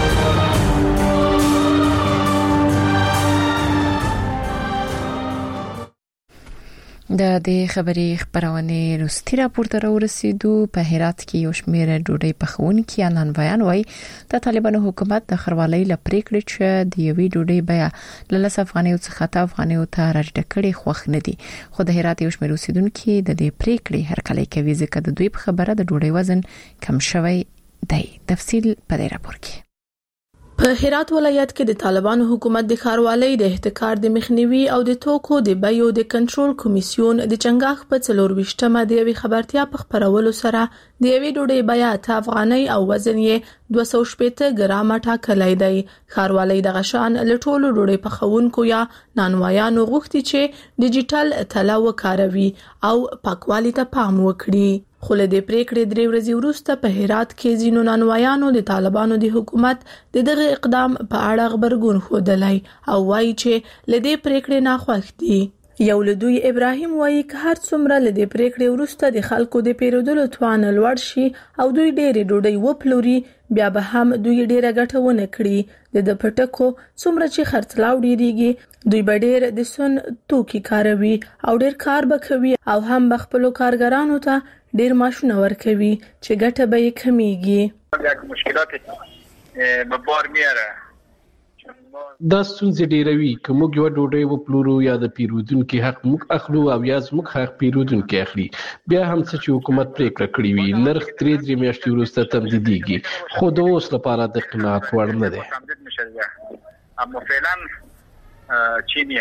د دې خبري خبرونه روستي راپورته راورسېدو. په هرات کې یو شمېر ډوډۍ پخونکي انان بیان وای د طالبانو حکومت د خروالۍ لپریکړه چې د یوې ډوډۍ بیا لس افغانیو څخه ته افغانیو ته راټکړې خوښ نه دي، خو د هرات یو شمېر اوسیدونکو د دې پریکړې هرکلی کوي ځکه د دوی په خبره د ډوډۍ وزن کم شوی دی. تفصیل په دې راپور کې. په هرات ولایت کې د طالبانو حکومت د ښاروالۍ د احتکار د مخنیوي او د توکو د بیو د کنټرول کمیسیون د چنګاښ په څلور ویشتمه د یوې خبرتیا په خپرولو سره د یوې ډوډۍ بیا ته افغانۍ او وزن یې دوه سوه شپېته ګرامه ټاکلی دی. ښاروالۍ دغه شان له ټولو ډوډۍ پخونکو یا نانوایانو غوښتي چې ډیجیټل تله وکاروي او پاکوالي ته پام وکړي. خو له دې پریکړې درې ورځې وروسته په هرات کې ځینو نانوایانو د طالبانو د حکومت د دغه اقدام په اړه خبرګون ښودلی او وایي چې له دې پریکړې ناخوښ دي. یو له دوی ابراهیم وایي که هر څومره له دې پریکړې وروسته د خلکو د پیرودلو توان لوړ شي او دوی ډېرې ډوډۍ وپلوري، بیا به هم دوی ډېره ګټه ونه کړي. د د پټکو څومره چې خرڅلاو ډېریږي، دوی به ډېر د سون توکي کاروي او ډېر کار به کوي او هم به خپلو کارګرانو ته ډېر معاشونه ورکوي چې ګټه به یې کمیږي. مشکلات به بار میاره دا ستونزې ډېروي که موږ یو ډوډۍ وپلورو یا د پیرودونکو حق موږ اخلو او یا زموږ حق پیرودونکو اخلي، بیا هم څه چې حکومت پریکړه کړې وي نرخ درې درې میاشتې وروسته تمدیدېږي، خو د اوس لپاره د قناعت وړ نه دی. اما فعلا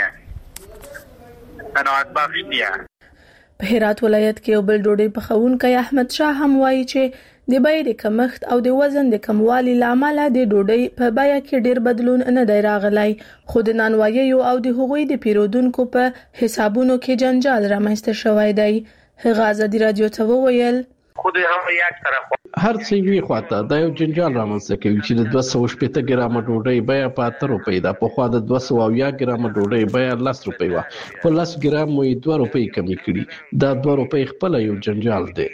چینیه قناعت بخش نیه. په هرات ولایت کې یو بل ډوډۍ پخونکی احمد شاه هم وایي چې د بیې د کمښت او د وزن د کموالي لامل د ډوډۍ په بیه کې ډېر بدلون نه دی راغلی، خو د نانواییو او د هغوی د پیرودونکو په حسابونو کې جنجال رامنځته شوی دی. هغه آزادي رادیو ته وویل خود هم یک طرف هر څه وی خواته دا یو جنجال رامنځته کوي چې د دوه سوه شپېته ګرامه ډوډۍ بیه په اته روپۍ ده، پخوا د دوه سوه اویا ګرامه ډوډۍ بیه لس روپۍ وه، په لس ګرام مو یې دوه روپۍ کمې کړي. دا دوه روپۍ خپله یو جنجال دی.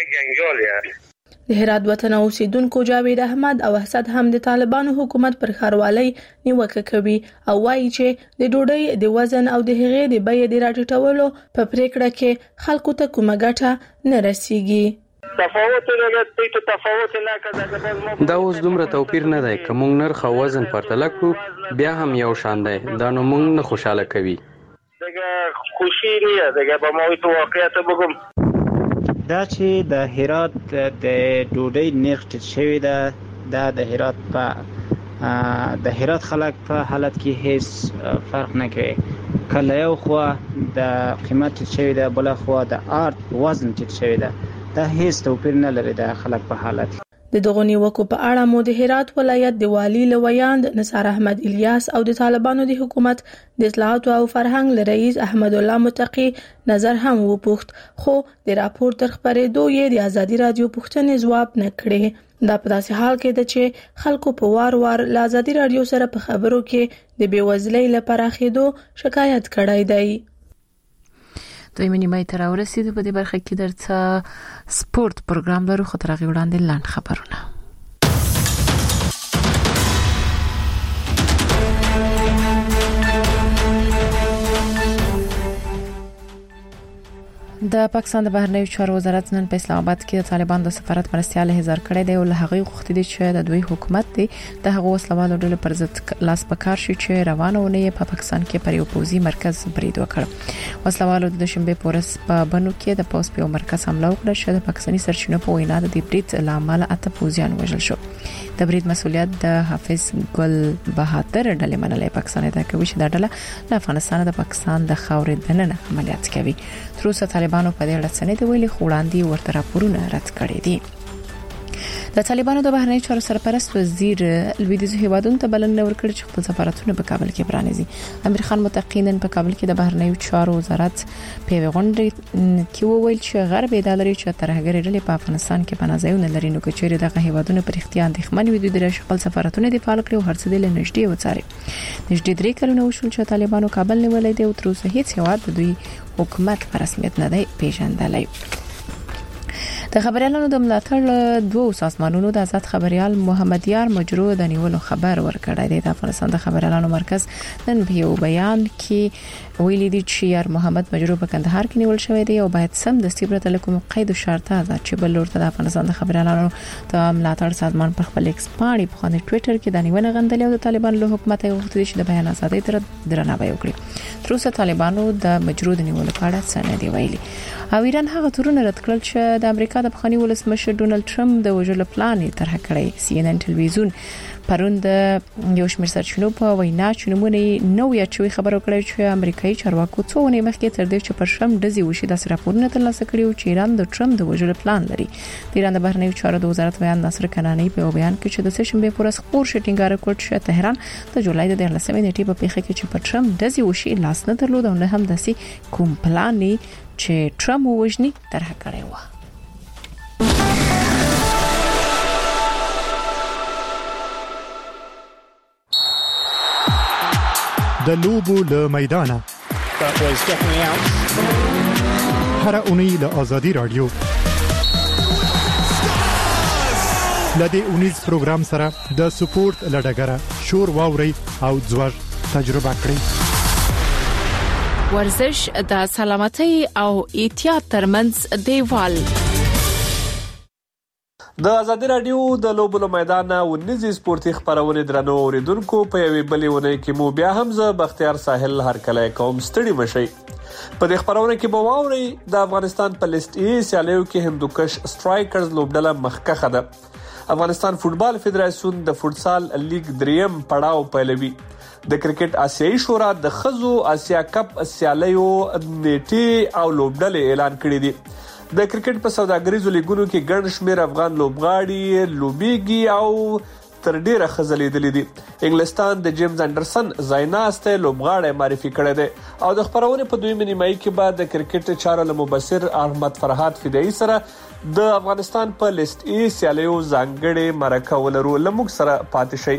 د هرات وطن اوسیدونکو جاوید احمد او اسد هم د طالبانو حکومت پر ښاروالۍ نیوکه کوي او وایي چې د ډوډۍ د وزن او د هغې د بیې د راټیټولو په پریکړه کې خلکو ته کومه ګټه نه رسیږي. تفاوت لري ته تفاوت نه کړه دا اوس دومره توپیر نه دی کوم نرخ او وزن پرتله کړو بیا هم یو شان دی دا نو موږ نه خوشاله کوي دغه خوشي نه دغه په موضوع واقعیت وګم دا چې د هرات د ډوډۍ نرخ ټیټ شوی ده دا د هرات په د هرات خلک په حالت کې هیڅ فرق نه کوي کله یو خو د قیمت ټیټ شوی ده بل خو د آرت وزن ټیټ شوی ده دا هیڅ توپیر نه لري د خلک په حالت د دغه نیوکو په اړه مو د هرات ولایت د والی لویاند نثار احمد الیاس او د طالبانو د حکومت د اصلاحات او فرهنګ لرئیس احمد الله متقی نظر هم وپوښت خو د راپور تر خبرېدو یې د ازادي رادیو پوښتنې ځواب نه کړي دا په داسې حال کې ده چې خلکو په وار وار له ازادي رادیو سره په خبرو کې د بیوزلۍ لپاره خېدو شکایت کړی دی دوی منی مې تر ورسېدو په دې برخه کې درته سپورت پروګرام لرو خو تر هغه وړاندې لاند خبرونه د پاکستان د بهرنیو چارو وزارت نن په اسلام آباد کې د طالبان د سفارت مرستيال هزار کړي دی او له هغه غوښتي دي چې د دوی حکومت دی د هغه وسلوالو ډلو پر ضد لاس پکار شي چې روانونه په پاکستان کې پر یو پوزي مرکز برید وکړ وسلوالو د شنبه پورس په بنو کې د پوس په مرکز حمله وکړه چې د پاکستاني سرچینو په وینا د دې برید لامل اته پوزیان وژل شو د برید مسولیت د حافظ ګل بهادر ډلې منلې پاکستان ته کوي چې دا ډله د افغانستان د پاکستان د خاورې دننه عملیات کوي تر اوسه طالبانو په دې اړه څه نه ویلي خو وړاندې ورته راپورونه رد کړي دي د طالبانو د بهرنیو چارو سرپرست وزیر لویدیځ هیوادونو ته بلنه ورکړه چې خپل سفارتونه په کابل کې پرانیزي امیر خان متقینن په کابل کې د بهرنیو چارو وزارت په غونډه کې وویل چې غرب ادارې چې ترهګری ډلې په افغانستان کې پناهځایونه لري نو کچېره دغه هیوادونو پر اختیار اندېښمن وي د خپل سفارتونه د فعال کړو هرڅه د لنجدي وڅاري نږدې درې کلونه وشول چې طالبانو کابل نیولې دی او تر اوسه هیڅ هیواد د دوی حکومت په رسمیت نه دی پیژندلی د خبريالانو د ملاتړ دوه سازمانونو د آزاد خبريال محمد یار مجرو د نیولو خبر ورکړی دی د افغانستان د خبريالانو مرکز نن په یو بیان کې ویلي دی چې یار محمد مجرو په کندهار کې نیول شوی دی او باید سم د استبرت لکم قید شرط آزاد چې بل ورته د افغانستان د خبريالانو د ملاتړ سازمان پر خپل ایکس پاڼې په خانه ټوئیټر کې د نیونه غندلې او د طالبان له حکومت یې غوښتي چې د بیان ازادۍ تر درناوی وکړي تر اوسه طالبانو د مجرو د نیولو په اړه څه نه دی ویلي او ایران هغه تورونه رد کړل چې د امریکا د بخښنی ولسمشر ډونالد ټرمپ د وژلو پلان یې طرح کړی سی ان ان ټلویزیون پرون د یو شمېر سرچینو په وینا چې نمونه نو یا چې خبرو کړی چې امریکایي چارواکو څو ونې مخکې تر دې چې پر شرم ډزي وشي د راپورونه ترلاسه کړي چې ایران د ټرمپ د وژلو پلان لري د ایران د بهرنیو چارو د وزارت بیان ناصر کنعانی په بیان کې چې د سه شنبه پورس خبر شټینګار کړ چې تهران د جولای د دیارلسمې نیټې په پیښه کې چې پر شرم ډزي وشي لاس نه درلود او نه هم داسي کوم پلان چې ټرمپ وژني طرح کړی و د لوبو له میدانه هر اونۍ له آزادي رادیو لدې اونیز پروګرام سره د سپورت لډګره شور واوري او ځوړ تجربه کړئ ورزش د سلامتۍ او احتیاط ترمنځ دیوال د آزادي رادیو د لوبو له میدانه ونیزي سپورتي خبرونه درنو اوریدونکو په یوې بلې ونې کې مو بیا هم زه بختیار ساحل هر کله کوم ستړي مشي په دې خبرونه کې به واوري د افغانستان په لیست ای سیالیو کې هندوکش سټرایکرز لوبډله مخکخه ده افغانستان فوتبال فدراسیون د فوتسال لیگ دریم پړاو پیلوي د کرکټ آسیایي شورا د خزو آسیا کپ سیالیو نیټه او لوبډله اعلان کړې دي د کرکټ په سوداګریزو لیګونو کې ګڼ شمېر افغان لوبغاړي لوبيږي او تر ډیره خزلې دي دي انګلستان د جیمز انډرسن زایناسته لوبغاړي معرفي کړی دی او د خبرونه په دویمه نیمایي کې بعد د کرکټ چارو له مبصر احمد فرحات فدایي سره د افغانستان په لیست ای سیالیو ځانګړي مرکه ولرو لموږ سره پاتې شي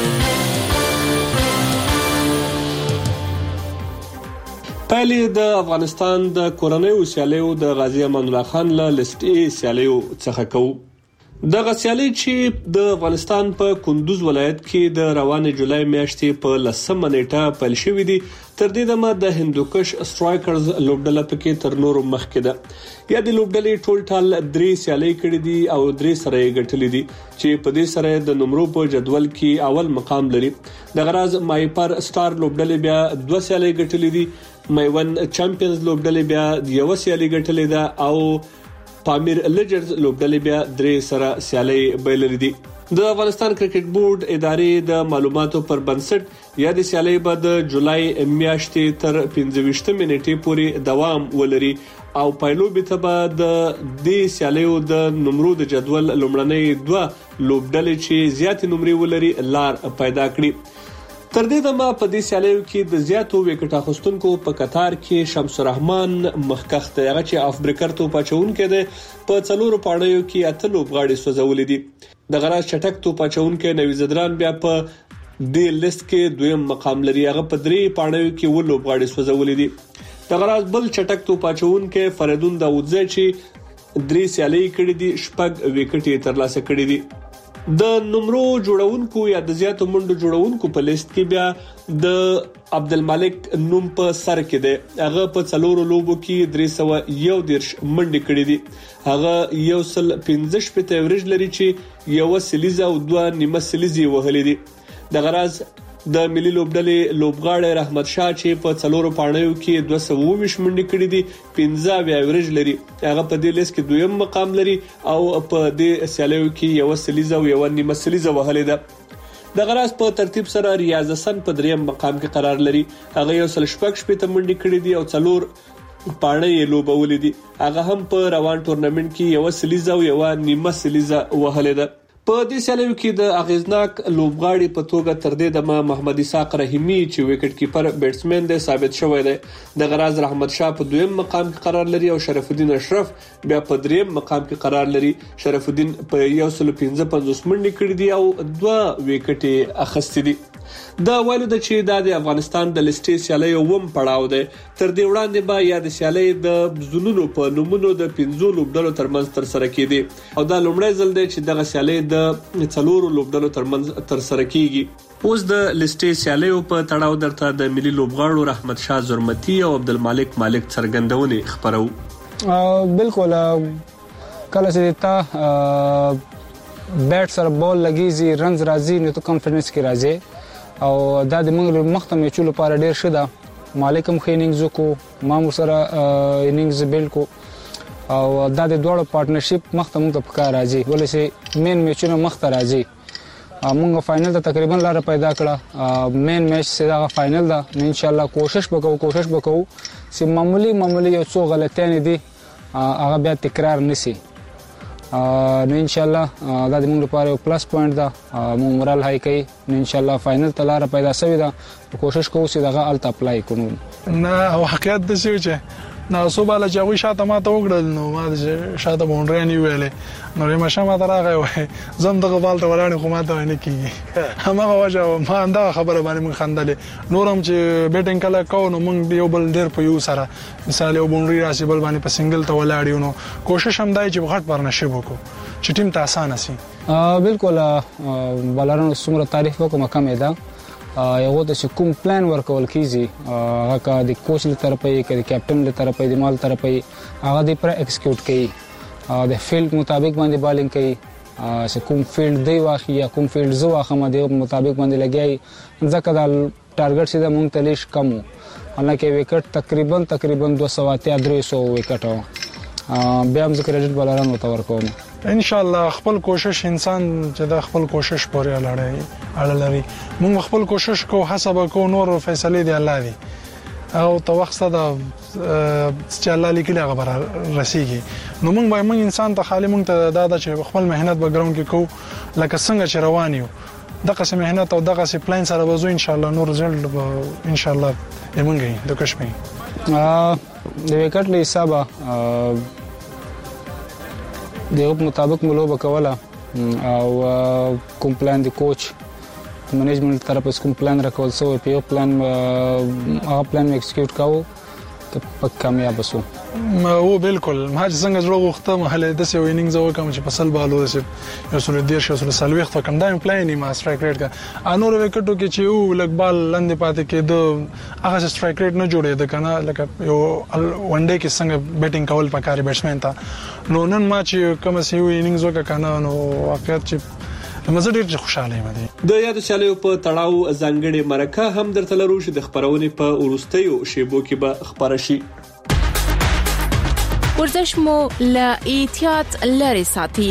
پهلې د افغانستان د کورنۍ سیالیو د غازی امان الله خان له لیست ای سیالیو څخه کوو د غسیالي چې د افغانستان په کندوز ولایت کې د روانې جولای میاشتې په لسمه نیټه پیل شوې دي. تر دې دمه د هندوکش سټرایکرز لوبډله پکې تر نورو مخکې ده. یا د لوبډلې ټول ټال درې سیالي کړې دي او درې سره یې ګټلې دي چې په دې سره د نمرو په جدول کې اول مقام لري. د غراز مایپر سټار لوبډلې بیا دوه سیالي ګټلې دي. میون چمپیونز لوبډلې بیا یو سیالي ګټلې ده او پامیر لیجرز لوبډلې بیا درې سره سیالي بایلري دي. د افغانستان کرکټ بورډ ادارې د معلوماتو پر بنسټ یا د سیالي به د جولای میاشتې تر پنځه ویشتمې نیټې پورې دوام ولري او پایلوبې ته به د دې سیالیو د نمرو د جدول لومړنۍ دوه لوبډلې چې زیات نمرې ولري لار پیدا کړي. تر دې دمه په دې سیالیو کې د زیاتو وکټ اخیستونکو په قطار کې شمس الرحمن مخکخ دی، هغه چې افریقر توپ اچونکي دی. په څلورو پاڼو کې اته لوبغاړي سوځولې دي. د غراز چټک توپ اچونکي نوی زدران بیا په دې لیست کې دویم مقام لري، هغه په درې پاڼو کې و لوبغاړي سوځولې دي. د غراز بل چټک توپ اچونکي فریدون داوودزی چې درې سیالي کړې دي شپږ وکټ ترلاسه کړې دي. د نمرو جوړونکو یا د زیاتو منډو جوړونکو په لیست کې بیا د عبدالمالک نوم په سر کې دی. هغه په څلورو لوبو کې درې سوه یو دیرش منډې کړې دي. هغه یو سل پنځه شپېته ایوریج لري چې یو سلیزه او دوه نیمه سلیزې وهلې دي. د غراز د ملي لوبډلې لوبغاړی رحمت شاه چې په څلورو پاڼو کې دوه سوه اووه ویشت منډې کړې دي، پنځه اویا ایوریج لري. هغه په دې لیست کې دویم مقام لري او په دې سیالیو کې یو سلیزه او یو نیمه سلیزه وهلې ده. د غراز په ترتیب سره ریاض حسن په دریم مقام کې قرار لري. هغه یو سل شپږ شپېته منډې کړې دي او څلور پاڼې یې لوبولې دي. هغه هم په روان ټورنمنت کې یو سلیزه او یو نیمه سلیزه وهلې ده. په دې سیالیو کې د اغیزناک لوبغاړي په توګه تر دې دمه محمد اسحاق رحیمی چې وکټ کیپر بیټسمن دی ثابت شوی دی. د غراز رحمت شاه په دویم مقام کې قرار لري او شرف الدین اشرف بیا په دریم مقام کې قرار لري. شرف الدین په یو سل پنځه پنځوس منډې کړې دي او دوه وکټ اخیستې دي. دا ویلو د چې دا د افغانستان د لیستې سیالي ووم پړاو دی. تر دې وړاندې به یا د سیالي د زونونو په نومونو د پنځو لوبډلو ترمنځ تر سره کېدي او دا لومړی ځل دی چې دغه سیالي د څلورو لوبډلو ترمنځ تر سره کېږي. اوس د لیستې سیالیو په تړاو درته د ملي لوبغاړو رحمت شاه زرمتی او عبدالمالک مالک څرګندونې خبرو. بالکل کله چې تا بیټ سره بال لګیږي رنز راځي نو ته کانفیډنس کې راځي او دا د موږ مخته میچو لپاره ډیر ښه ده. مالک هم ښه انینګز وکړو، ما هم سره انینګز بیل کو او دا د دوړو پارټنرشپ مخته موږ ته پکار راځي ولې چې مین میچونه مخته راځي. موږ فائنل ته تقریبا لار پیدا کړه. مین میچ سه دا فائنل ده. ان شاء الله کوشش وکړو کوشش وکړو چې معمولی معمولی یو څو غلطیاں دي هغه بیا تکرار نشي. نو ان شاء الله دا د موږ لپاره یو پلس پوینټ ده. موږ مورال هاي کوي. ان شاء الله فائنل ته لار پیدا شوی ده. کوشش کوو چې دغه الټ اپلای کړو. نه او حقیقت د څه چې نو صوباله چې وي شاته ما ته وګړل نو ما شاته باونډري نه ویلې نو ما شمه دراغه وای زم دغه بالته ورانه خو ما ته نه کیږي. هغه وجه ما دا خبره باندې من خندلې. نورم چې بیټینګ کله کو نو موږ یو بل ډیر په یو سره مثال یو باونډري راشي بل باندې په سنگل ته ولاړیو نو کوشش هم دای چې غټ پارنشپ وکړو چې ټیم ته اسانه شي. بالکل بلارونو څومره تعریف وکم کم ده. یو د کوم پلان ورکول کیږي هغه کا د کوچ له طرفه کې د کیپټن له طرفه د مال طرفه هغه د پر ایکسکیوټ کوي د فیلډ مطابق باندې بالینګ کوي. چې کوم فیلډ دی واخی یا کوم فیلډ زو واخه د مطابق باندې لګي ځکه د ټارګټ سیده مونږ تلیش کم حالانکه وکټ تقریبا تقریبا دوه سوه درې سوه وکټ او بیا هم ذکر کریډټ بالران وته ورکوم. ان شاء الله خپل کوشش انسان چې د خپل کوشش پورې اړه اړه لري. موږ خپل کوشش کو حسب کو نور فیصله دی الله دی او تو وخت دا چې الله لیکلی هغه بر رسیږي. نو موږ به موږ انسان ته خالی موږ ته دا چې خپل مهنت به ګراوند کې کو لکه څنګه چې روان یو دغه سم مهنت او دغه سم پلان سره وځو ان شاء الله نور رزلټ ان شاء الله یمنګي د کشمیر ا د وکټ له حسابه دغه مطابق ملو وکوله او کوم پلان د کوچ منیجمنت طرف اس کوم پلان راکول سو په یو پلان هغه پلان ایکسکیوټ کاو په کامیاب وسو. او بالکل ما چې څنګه زړه غوښته محله د سې وینینګز وکم چې فصل بالو چې رسول دیر شو رسول سلويخ ته کم دایم پلان ما سټرایک ریټ کا انور وکټو کې چې یو لګ بال لاندې پاتې کې د هغه سټرایک ریټ نه جوړې د کنه لکه یو ون ډے کې څنګه بیټینګ کول پکاري بیټسمن ته نو نن ما چې کوم سې وینینګز وکا کنه نو واقعیت چې مزه ډیر خوشاله یم. د یاد شالیو په تړاو ځانګړي مرکه هم درته لرو چې د خبرونې په ورستیو شیبو کې به خبره شي. ورزش مو له احتیاط لري ساتي.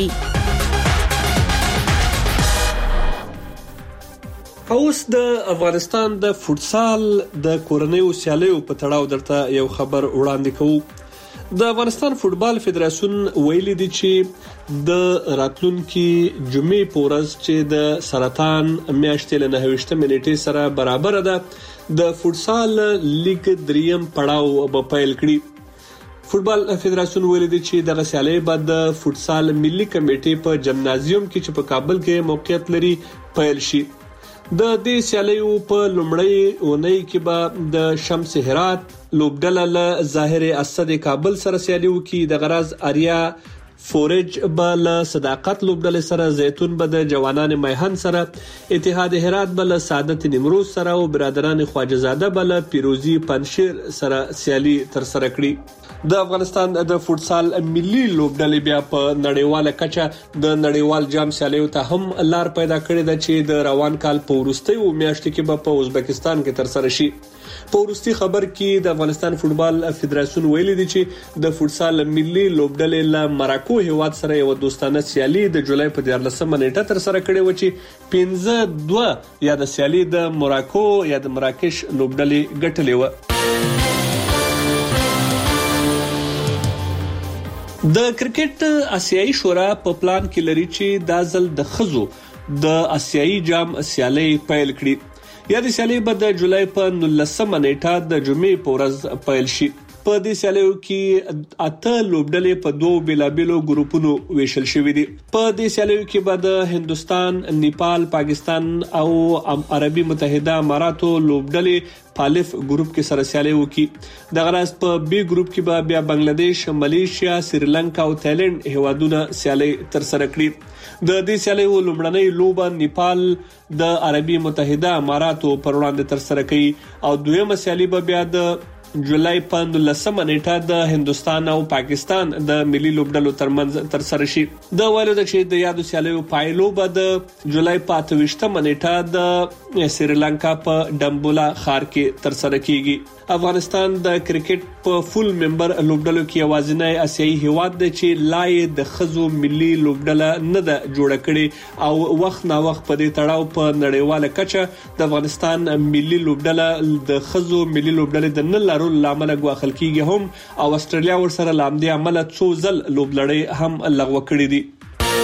اوس د افغانستان د فوتسال د کورنیو سیالیو په تړاو درته یو خبر وړاندې کوو. د افغانستان فوتبال فدراسیون ویلي دی چې د راتلونکي جمعې په ورځ چې د سرطان میاشتې له نهه نیټې سره برابر ده د فوتسال لیګ دریم پړاو به پیل کړي. فوتبال فدراسیون ویلي دی چې دغه سیالي به د فوتسال ملي کمیټې په جمنازیوم کې چې په کابل کې موقعیت لري پیل شي. د دې سیالیو په لومړۍ اونۍ کې به د شمس هرات لوبډله له ظاهر اسد کابل سره سیالي وکړي. د غرض اریا فورج به له صداقت لوبډله سره، زیتون به د جوانان میهن سره، اتحاد هرات به له سعادت نیمروز سره او برادران خواجهزاده به له پیروزی پنشیر سره سیالي تر سره کړي. د افغانستان د فوتسال ملي لوبډلې بیا په نړیواله کچه د نړیوال جام سیالیو ته هم لار پیدا کړې ده چې د روان کال په وروستیو میاشتو کې به په ازبکستان کې تر سره شي. په وروستي خبر کې د افغانستان فوتبال فدراسیون ویلي دی چې د فوتسال ملي لوبډلې له مراکو هیواد سره یو دوستانه سیالي د جولای په دیارلسمه نیټه تر سره کړې و چې پنځه دوه یا د سیالي د موراکو یا د مراکش لوبډلې ګټلې و. د کرکټ آسیایي شورا په پلان کې لري چې د ځل د خزو د آسیایي جام سیالي پیل کړي. یا د سیالي به د جولای په نولسمه نیټه د جمعې په ورځ پیل شي. په دې سیالیو کې اته لوبډلې په دوه بیلابیلو ګروپونو ویشل شوې دي. په دې سیالیو کې به د هندستان، نیپال، پاکستان او عربي متحده اماراتو لوبډلې پالف ګروپ کې سره سیالي وکړي. د غرض په بي ګروپ کې به بیا بنگلاديش، ملیشیا، سریلانکا او تایلند هیوادونه سیالي تر سره کړي. د دې سیالیو لومړنۍ لوبه نیپال د عربي متحده اماراتو پر وړاندې تر سره کوي او دویمه سیالي به بیا د جولای په نولسمه نیټه د هندستان او پاکستان د ملي لوبډلو ترمنځ تر سره شي. د ویلو د چې د یادو سیالیو پایلو به د جولای په اتویشتمه نیټه د سریلانکا په ډمبولا ښار کې تر سره کیږي. افغانستان د کرکټ په فول ممبر لوبډلو کې یوازینی آسیایي هیواد دی چې لای د خزو ملي لوبډله نه ده جوړه کړې او وخت نا وخت په دې تړاو په نړیواله کچه د افغانستان ملي لوبډله د خزو ملي لوبډله د نه لارو لامل غواخل کیږي هم او استرالیا ورسره لامدي عمل څو ځل لوبلړۍ هم لغوه کړې دي.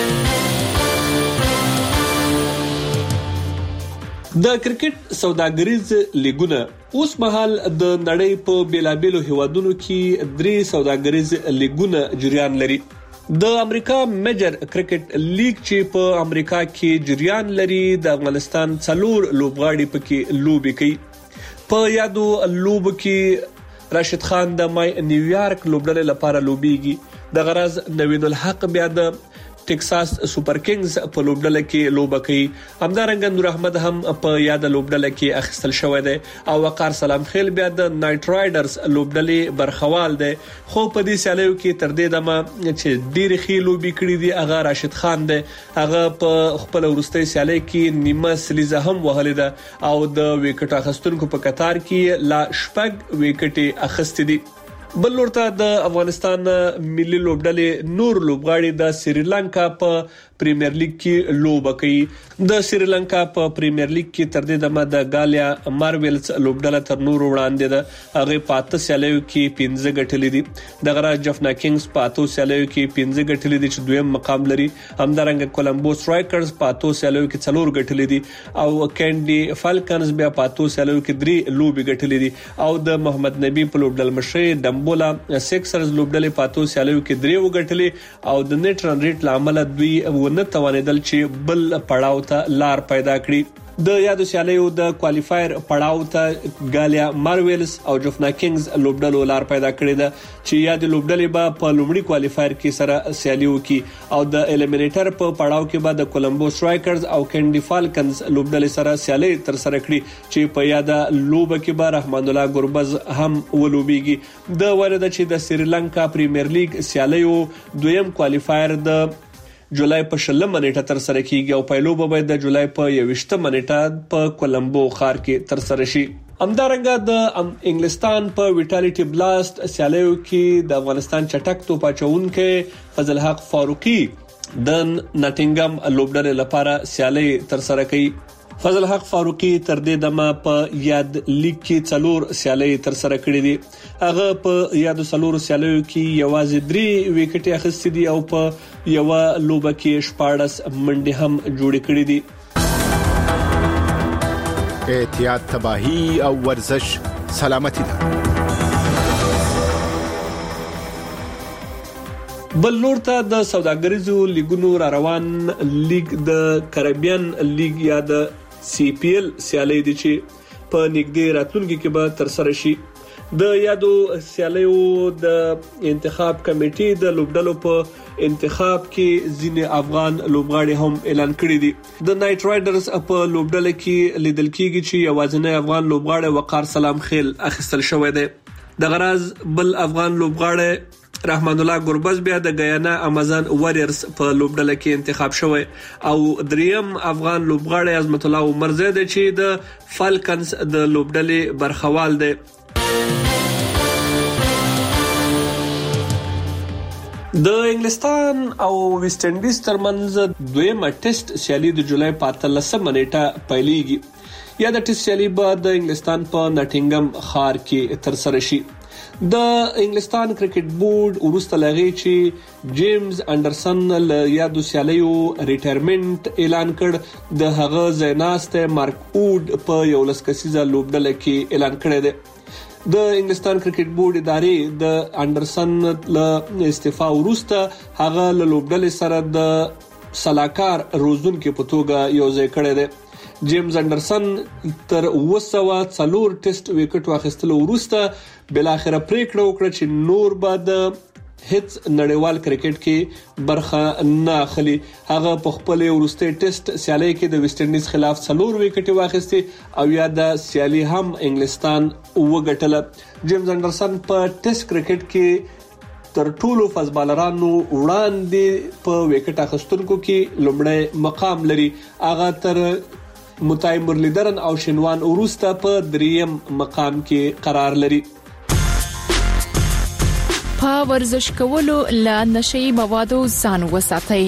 د کرکټ سوداګریز لیګونه اوس مهال د نړۍ په بیلابیلو هیوادونو کې درې سوداګریز لیګونه جریان لري. د امریکا میجر کرکټ لیګ چې په امریکا کې جریان لري د افغانستان څلور لوبغاړي پکې لوبي کوي. په یادو لوب کې راشد خان د مای نیویارک لوبډلې لپاره لوبيږي. د غرض نوید الحق بیا د ټکساس سپر کینګز په لوبډله کې لوبه کوي. همدارنګه نور احمد هم په یاد لوبډله کې اخیستل شوی دی او وقار سلام خیل بیا د نایټ رایډرز لوبډلې برخوال دی. خو په دې سیالیو کې تر دې دمه چې ډېر ښه لوبي کړې دي هغه راشد خان دی. هغه په خپل ورستۍ سیالي کې نیمه سلیزه هم وهلې ده او د وکټ اخیستونکو په قطار کې لا شپږ وکټې اخیستې دي. بل ورته د افغانستان ملي لوبډلې نور لوبغاړي د سریلانکا په پریمیر لیګ کې لوبه کوي. د سریلانکا په پریمیر لیګ کې تر دې دمه د ګالیا مارویلز لوبډله تر نور وړاندې ده. هغه پاته سیالیو کې پنځه ګټلې دي. د غرا جفنا کینګز پاتو سیالیو کې پنځه ګټلې دي چې دویم مقام لري. همدارنګه کولمبو سټرایکرز پاتو سیالیو کې څلور ګټلې دي او کینډي فالکنز بیا پاتو سیالیو کې درې لوبي ګټلې دي او د محمد نبی په لوبډل مشر ډمبولا سیکسرز لوبډلې پاتو سیالیو کې درې وګټلې او د نیټ رن ریټ لامل دوی ونه توانیدل چې بل پړاو ته لار پیدا کړي. د یادو سیالیو د کوالیفایر پړاو ته ګالیا مارویلز او جوفنا کینګز لوبډلو لار پیدا کړې ده چې یاد لوبډلې به په لومړي کوالیفایر کې سره سیالیو کې او د الیمینیټر په پړاو کې به د کولمبو سټرایکرز او کینډي فالکنز لوبډلې سره سیالي تر سره کړي چې په یاده لوبه کې به رحمان الله ګربز هم ولوبېږي. د ورده چې د سریلانکا پریمیر لیګ سیالیو دویم کوالیفایر د جولای په شلمه نیټه تر سره کیږي او پایلوبه به د جولای په یوویشتمه نیټه په کولمبو ښار کې تر سره شي. همدارنګه د انګلستان په ویټالیټي بلاست سیالیو کې د افغانستان چټک توپ اچونکي فضل حق فاروقي د نټینګم لوبډلې لپاره سیالي تر سره کوي. فضل حق فاروقي تر دې دمه په یاد لیګ کې څلور سیالي تر سره کړې دي. هغه په یاد څلور سیالیو کې یوازې درې وکټې اخیستې دي او په یو لوبه کې شپاړس منډې هم جوړې کړې دي. احتیاط تباہی او ورزش سلامتی ده. بل لور ته د سوداګریزو لیګونو را روان لیګ د کریبین لیګ یا د سی پی ایل سیالي دي چې په نږدې راتلونکي کې به تر سره شي. د یادو سیالیو د انتخاب کمیټې د لوبډلو په انتخاب کې ځینې افغان لوبغاړي هم اعلان کړی دي. د نایټ رایډرز په لوبډله کې لیدل کېږي چې یوازینی افغان لوبغاړی وقار سلام خیل اخیستل شوی دی. د غراز بل افغان لوبغاړی رحمان الله ګربز بیا د ګیانا امازون واريرز په لوبډله کې انتخاب شوی او دریم افغان لوبغاړی عظمت الله عمر زید چې د فالکنز د لوبډلې برخوال دی. د انګلستان او ویسټ انډیز ترمنځ دویمه ټیسټ سیالي د جولای په اتلسمه نیټه پیلېږي. یا د ټیسټ سیالي به د انګلستان په نټینګم ښار کې تر سره شي. د انګلستان کرکټ بورډ وروسته لغې چې جیمز انډرسن له یادو سیالیو ریټایرمنټ اعلان کړ د هغه ځایناسته مارک ووډ په یو لس کسیزه لوبډله کې اعلان کړی دی. د انګلستان کرکټ بورډ ادارې د انډرسن له استعفا وروسته هغه له لوبډلې سره د سلاکار روزونکو په توګه یو ځای کړی دی. جیمز انډرسن تر اوه سوه څلور ټیسټ وکټ واخیستلو وروسته بل اخره پریکړه وکړه چې نور به د هیڅ نړیوال کرکټ کې برخه نه اخلي. هغه په خپل وروستي ټیسټ سیالي کې د ویسټ انډیز خلاف څلور وکټ واخیستي او یا د سیالي هم انګلستان وګټله. جیمز انډرسن په ټیسټ کرکټ کې تر ټولو فاست بالرانو وړاندې په وکټ اخیستونکو کې لومړی مقام لري. هغه تر متای مرلیدرن او شنوان وروسته په دریم مقام کې قرار لري. په ورزش کولو له نشئی موادو ځان وساتئ.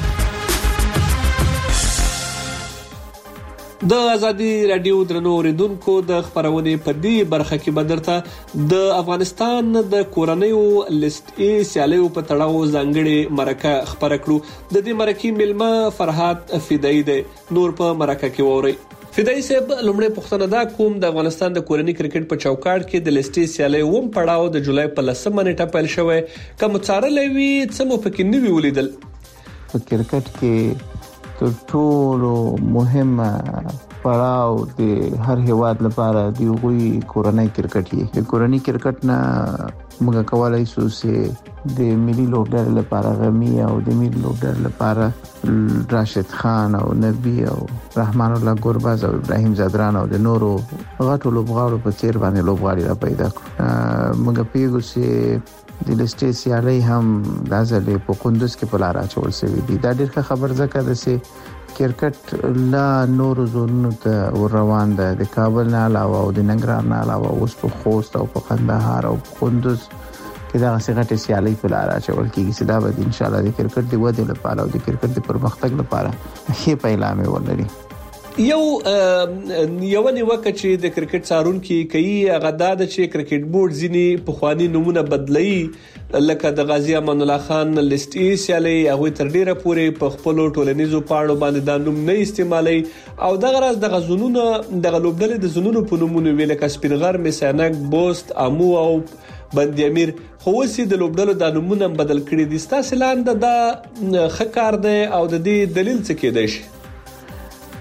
د ازادي رادیو درنو اوریدونکو د خبرونې په دې برخه کې بدرته د افغانستان د کورنیو لیست ای سیالیو په تړاو ځانګړي مرکه خبره کړو. د دې مرکې ملما فرحات فدایی دی. نور په مرکه کې ووري. فدایی صاحب لومړی پوښتنه دا کوم د افغانستان د کورنی کرکټ په چوکاټ کې د لیست ای سیالي ووم پړاو د جولای په لسمه نیټه پیل شوی. کوم څارلې وی څه مو پکې نیوي ولیدل؟ په کرکټ کې تر ټولو مهمه پړاو د هر هیواد لپاره دی غوي کورنۍ کرکټ دی. د کورنۍ کرکټ نه موږ کولای شو چې د ملي لوبډلې لپاره غمی او د ملي لوبډلې لپاره راشد خان او نبی او رحمان الله ګربز او ابراهیم زادران او د نورو غټو لوبغاړو په چیر باندې لوبغاړي را پیدا کړو. موږ پیګو چې د لیستې سیالي هم د ځلې په کندوز کې په لار اچول شوی دی. دا ډېر خبر ځکه ده چې کرکټ لا نور زونو ته روان ده. د کابل نه علاوه او د ننګرهار نه علاوه اوس په خوست او په قندهار او په کندوز کې دا غټه سیالي په لار اچول کېږي چې دا به ان شاء الله د کرکټ د ودې لپاره او د کرکټ د پرمختګ لپاره ښه پیلامه ولري. یو یو نیوکه چې د کرکټ څارونکو کوي هغه دا د چې کرکټ بورډ ځینی پخوانی نمونه بدلي لکه د غازی امان الله خان لیست ای سیالي هغه تر ډیره پورې په خپل ټولنیزو پاڼو باندې د نوم نه استعمالي او دغه راز د غزونونو د غلوبډلې د زونونو په نومونو ویل کسپینغر میسانک بوست امو او بند امیر خو وسی د لوبډلو د نومونه بدل کړي دي. ستاسو لاندې دا خکار دی او د دې دلیل څه کېدای شي؟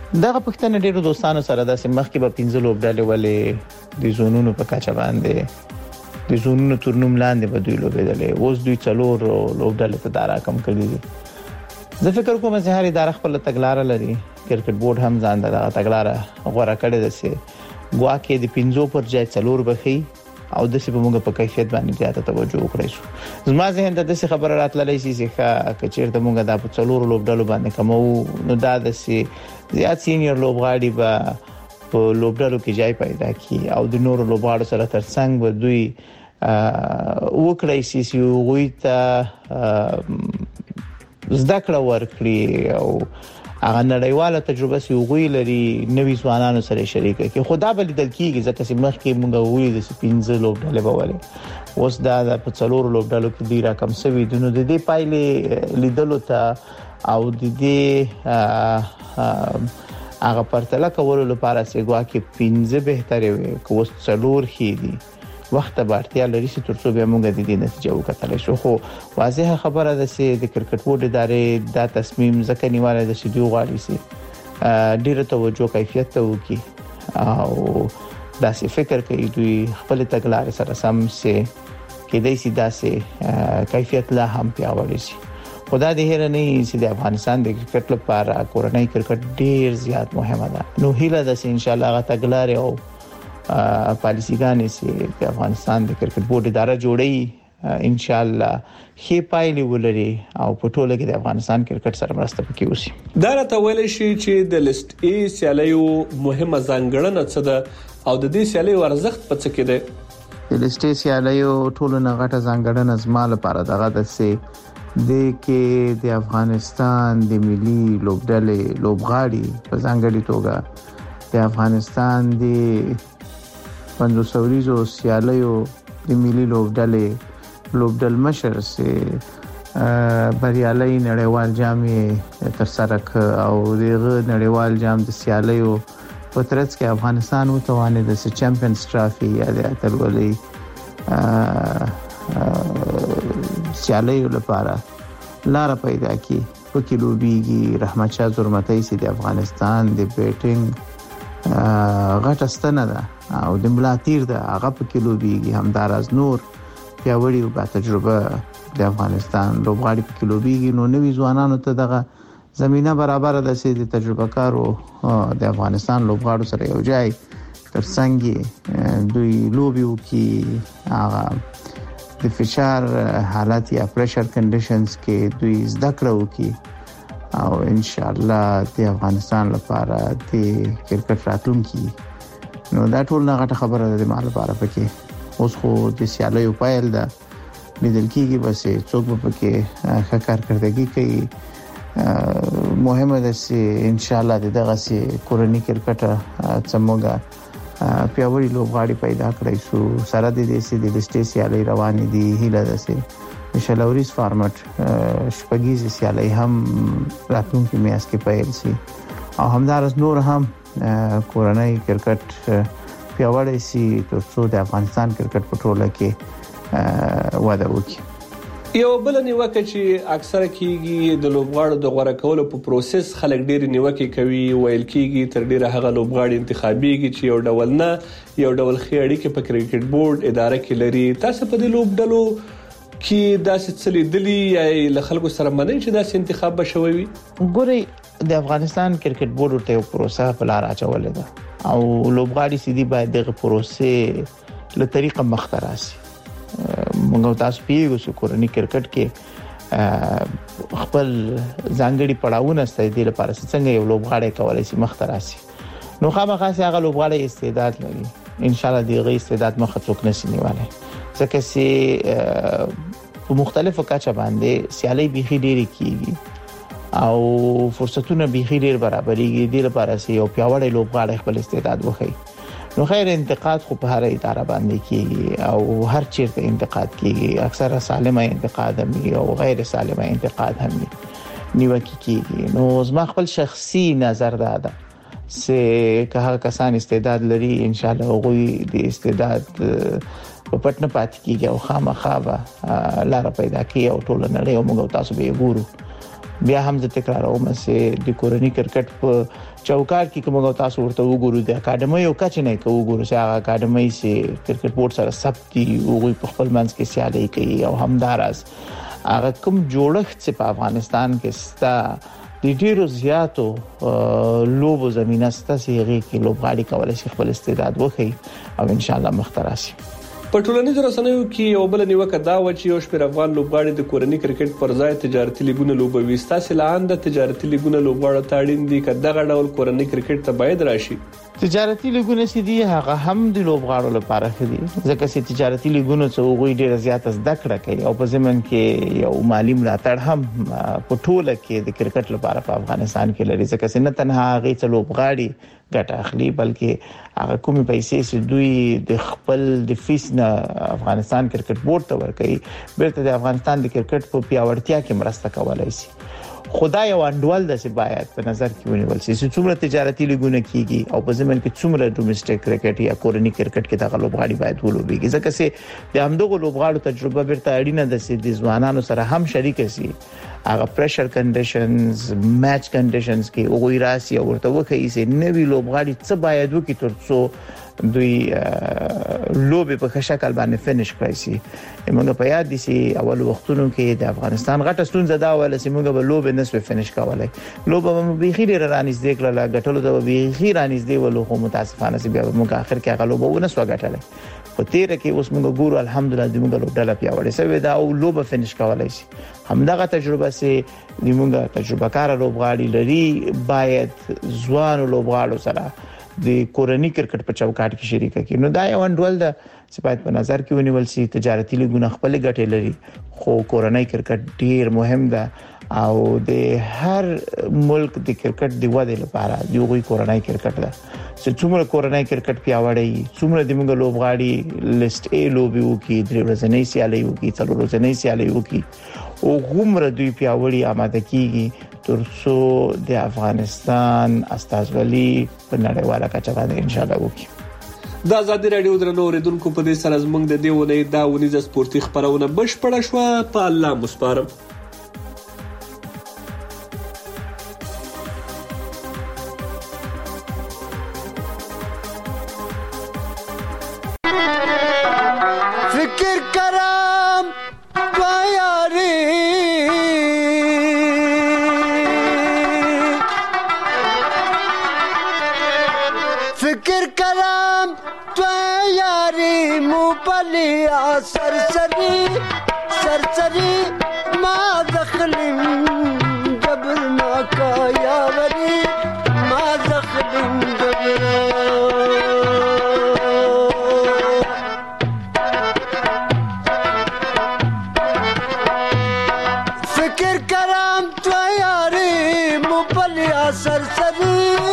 دغه پښتنه ډیرو دوستانو سره د سیمخ کې په پنځه لوبډالې ولې د زونونو په کچه باندې د زونونو تورنوم لاندې به دوی لوبېدلې اوس دوی څلور لوبډالې ته دارا کم کړی دي زه فکر کوم چې هر اداره خپل تګلارې لري کرکټ بورډ هم ځان دغه تګلارې غوړه کړې ده چې ګواکې د پنځو پر ځای څلور بخي او د څه په موږ په کیفیت باندې زیاته توجه وکړو شو زما ذهن ته د څه خبره راتللې شي چې کچیر ته موږ د څلور لوبډالو باندې کومو نو دا د څه زیات سینیئر لوبغاړي به په لوبډالو کې ځای پیدا کړي او د نورو لوبغاړو سره ترڅنګ به دوی وکړای شي چې وګوي ته زده کړه ورکړي او هغه نړیواله تجربه سی وګوي لري نوي ځوانانو سره شریک کی خدا بل دل کیږي ځکه چې مخکې مونږ وې د سپینځ لوبډاله بواله اوس دا د پڅلور لوبډالو کې ډیره کم سوي دنو د دې پایلې لیدلو ته او د دې هغه پرتله کولو لپاره سیګوا کې پنځه بهتري وي کوس څلور خېدي وخت به اړتیا لري چې ترڅو به موږ د دې نتیجه وکړل شو خو واضحه خبره ده چې د کرکټ بورډ ادارې دا تصمیم ځکه نیواله ده چې دوی غواړي چې ډیره توجه کیفیت ته وکړي او داسې فکر کوي دوی خپل تګلارې سره سم سي کې دای سي داسې کیفیت لا هم پیاوړی شي خدا دې هر نه چې د افغانستان د کرکټ لپاره کورنۍ کرکټ ډیر زیات مهمه ده نو هیله ده چې ان شاء الله غا تګلارې او پالیسیګانې چې د افغانستان د کرکټ بورډ اداره جوړي ان شاء الله خې پایلې ولري او په ټوله کې د افغانستان کرکټ سره مرسته وکړي اوسي دا راته ویل شي چې د لیست ای سیالیو مهمه ځانګړنه څه ده او د دې سیالیو ارزښت په څه کې ده د لیست ای سیالیو ټوله نه غټه ځانګړنه زما لپاره دغه د سي د کې د افغانستان د ملي لوبډلې لوبغاړي په ځانګړي توګه د افغانستان د پنځوس اوریزو سیالیو د ملي لوبډلې لوبډل مشر سي بریالي نړیوال جام تر سره او دغه نړیوال جام د سیالیو په ترڅ کې افغانستان وتوانه د چمپیونز ټرافي یا د اتلولي سیالیو لپاره لار پیدا کی په کلو بیږي رحمت شاه زرمتای سي د افغانستان د بیټینګ غټه ستنه ده او د ملاتیر ده هغه په کلو بیږي همدارز نور پیاوړي او با تجربه د افغانستان لوبغاړي په کلو بیږي نو نوي ځوانانو ته دغه زمينه برابر ده چې د تجربه کارو د افغانستان لوبغاړو سره یو ځای ترڅنګ دوی لوبي وکي هغه د فشار حالت یا پریشر کنډیشنز کې دوی زده کړو وکي او ان شاء الله د افغانستان لپاره د کرکټ راتلونکي نو دا ټول نه غټه خبره ده د مال لپاره پکې اوس خو د سیالیو پایل ده لیدل کېږي بس څوک په کې ښه کارکړدګي کوي مهمه ده چې ان شاء الله دغه سي کورنۍ کرکټ څموګه پیاوړي لوبغاړي پیدا کړی شو سره د دې سي د لیستې سیالي روانې دي هیله ده چې شلوريز فارمټ شپږیز سیالي هم راتلونکي میاشت کې پیل شي او همدارس نور هم کورنۍ کرکټ پیاوړی شي ترڅو د افغانستان کرکټ په ټوله کې وده وکړي یو بل نیوکه چې اکثره کیږي د لوبغاړو د غوړه کولو په پروسس خلک ډېر نیوکه کوي ویل کیږي تر ډیره هغه لوبغاړي انتخابيږي چې یو ډول نه یو ډول خېړی کې په کرکټ بورډ اداره کې لري تاسو په دې لوبډلو کې داسې څلې دلی یا له خلکو سره منئ چې داسې انتخاب بشوي وي ګوري د افغانستان کرکټ بورډ ته یو پروسه په لار اچولې ده او لوبغاړي سيدي باید دغه پروسه له طریقه مختراسي موږ تاسو پیګو چې کورنۍ کرکټ کې خپل ځانګړي پړاوونه ستې دي لپاره څنګه یو لوبغاړی کولای شي مختراسي نو خامخا سي هغه لوبغاړی استعداد لري ان شاء الله دغه استعداد مخ څوک نشي نیولای ځکه چې په مختلفو کچه باندې سیالي بيخي ډېری کیږي او فرصتونه بيخي ډېر برابرېږي د لپاره چې یو پیاوړی لوبغاړی خپل استعداد وښيي نو خیر انتقاد خو په هر اداره باندې کیږي او هر چیرته انتقاد کیږي اکثره سالمه انتقاد هم او غیر سالمه انتقاد هم نیوکه کیږي نو زما خپل شخصي نظر ده ده چې که هغه کسان استعداد لري ان شاء الله هغوی د استعداد په پټنه پاتې کیږي او خامخا به لار پیدا کوي او ټول نړۍ او موږ تاسو به ګورو بیا هم زه تکراروم چې د کورنۍ کرکټ په چوکاټ کې کومه تاسو ورته وګورئ د اکیډمي یو کچ نه کوي وګورئ چې هغه اکیډمي چې کرکټ بورډ سره ثبت دي او په خپل منځ کې سیالي کوي او همدارس هغه کوم جوړښت چې په افغانستان کې ستا د ډیرو زیاتو لوبو زمينه ستا سیغي کې لوبغاړي کولای شي خپل استعداد وښيي او ان شاء الله مختراسي. په ټولنیزو رسنیو کې یو بل نیوکه دا و چې یو شمېر افغان لوبغاړي د کورنۍ کرکټ پر ځای تجارتي لیګونه لوبوي. ستاسو لاندې د تجارتي لیګونه لوبغاړي ته اړین دي چې دغه ډول کورنۍ کرکټ ته باید راشي. تجارتي لیګونه چې دي هغه هم د لوبغاړو لپاره ښه دي ځکه چې تجارتي لیګونه څو غوي ډیر زیات زده کړه کوي او په ضمن کې یو مالی ملاتړ هم په ټوله کې د کرکټ لپاره په افغانستان کې لري ځکه چې نه تنها هغه څو لوبغاړي ګټه اخلي بلکې هغه کومې پیسې چې دوی د خپل د فیس نه افغانستان کرکټ بورډ ته ورکړي بیرته د افغانستان د کرکټ په پیاوړتیا کې مرسته کولای شي. خدای او انډول د سی باید په نظر کې ونیول شي چې څومره تجارتي لیګونه کیږي او په ضمن کې څومره ډومېسټک کرکټ یا کورنۍ کرکټ کې د لوبغاړي باید ولوبېږي ځکه چې د همدغه لوبغاړو تجربه بیرته اړینه ده چې د ځوانانو سره هم شریک شي هغه پریشر کنډیشنز میچ کنډیشنز کې او غوړاسي او ورته وکړي چې نوی لوبغاړي څه باید وکړي ترڅو دوی لوبي په ښه شکل باندې فینیش کړی شي. موږ په یاد دي چې اول وختونو کې د افغانستان غټه ستونزه دا وله چې موږ به لوبي نسو فینیش کولای لوبه به خیر رانیږدې کړل غټلو د به خیر رانیږدې ولو خو متاسفانه چې بیا موږ اخر کې هغه لوبه ونسو غټلای په تیر کې اوس موږ ګورو الحمدلله د موږ ډله پیاوړې شوې ده او لوبه فینیش کولای شي. همدغه تجربه چې د موږ تجربه کار لوبغاړي لري باید ځوان لوبغاړو سره د کورنۍ کرکټ په چوکاټ کې شریک کړي. نو دا یو انډول د سپایت په نظر کې ونیول شي تجارتي لیګونه خپل ګټې لري خو کورنۍ کرکټ ډیر مهم ده او د هر ملک د کرکټ د ودې لپاره د یوې کورنۍ کرکټ ده چې څومره کورنۍ کرکټ پیاوړی څومره د موږ لوبغاړي لیست ای لوبي وکي د ورځنۍ سیالي وکي څلور ورځنۍ سیالي وکي او غومره دوی پیاوړي آماده کیږي ترڅو د افغانستان استازولي په نړیواله کچه باندې ان شاء الله وکړي. د آزادي رادیو درنو اوریدونکو په دې سره زموږ د دې ونې دا ونیزه سپورتي خبرونه بشپړه شوه په الله مسپارم. فکر کرام پیاری فکر کرام تو یاری موبلیا سرسری سرسری ما دخلم جبر ما کا یاوری ما دخلم جبر فکر کرام تو یاری موبلیا سرسری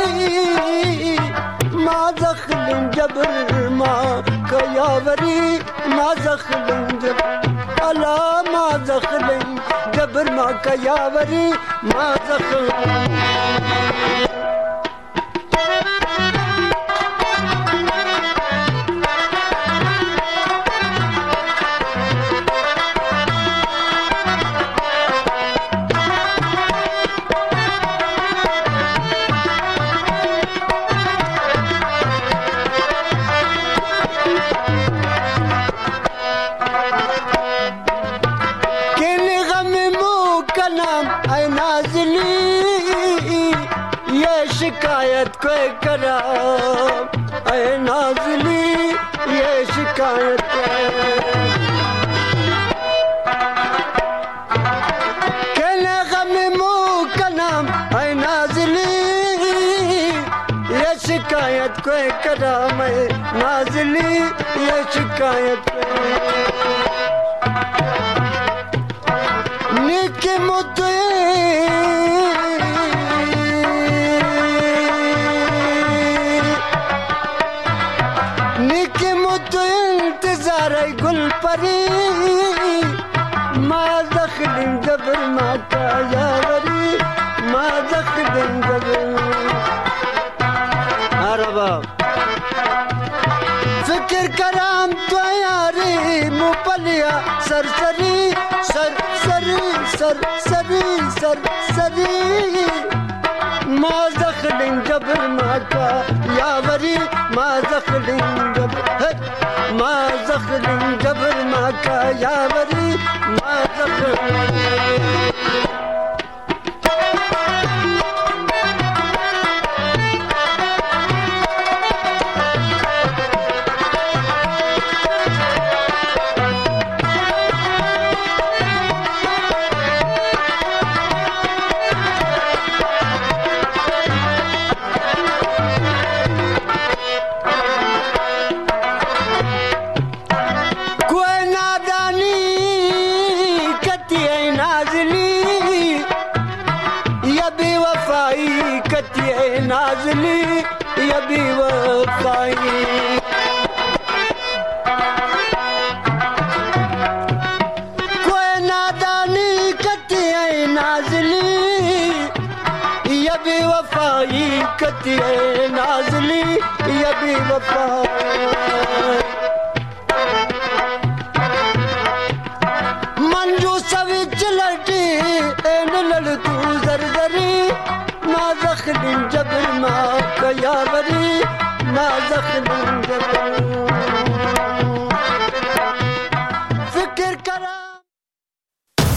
ما زخلم جبر ما کیاوری ما زخلم جبر الا ما زخلم جبر ما کیاوری ما زخلم शिकायत कोई करा ऐ नाज़ली ये शिकायत कहने गम मुँह का नाम ऐ नाज़ली ये शिकायत कोई करा मैं नाज़ली ये शिकायत निके मुद्दे गुल परी ما دخل جبر ما كياوري ما دخل جبر عربا فکر کرام تو یاری مو پلیا سر سری سر سری سر سر यावरी सरसरी ما زخلين جبر ماكا يا وري ما زخلين جبر ما زخلين جبر ماكا يا وري ما زخلين नाज़ली या बेवफाई कोई नादानी कती है नाज़ली या बेवफाई कती है नाज़ली या बेवफाई मंजू सविच लटी एन लड़ तू जरजरी ما زخلين جبل ما كيا بري ما زخلين جبل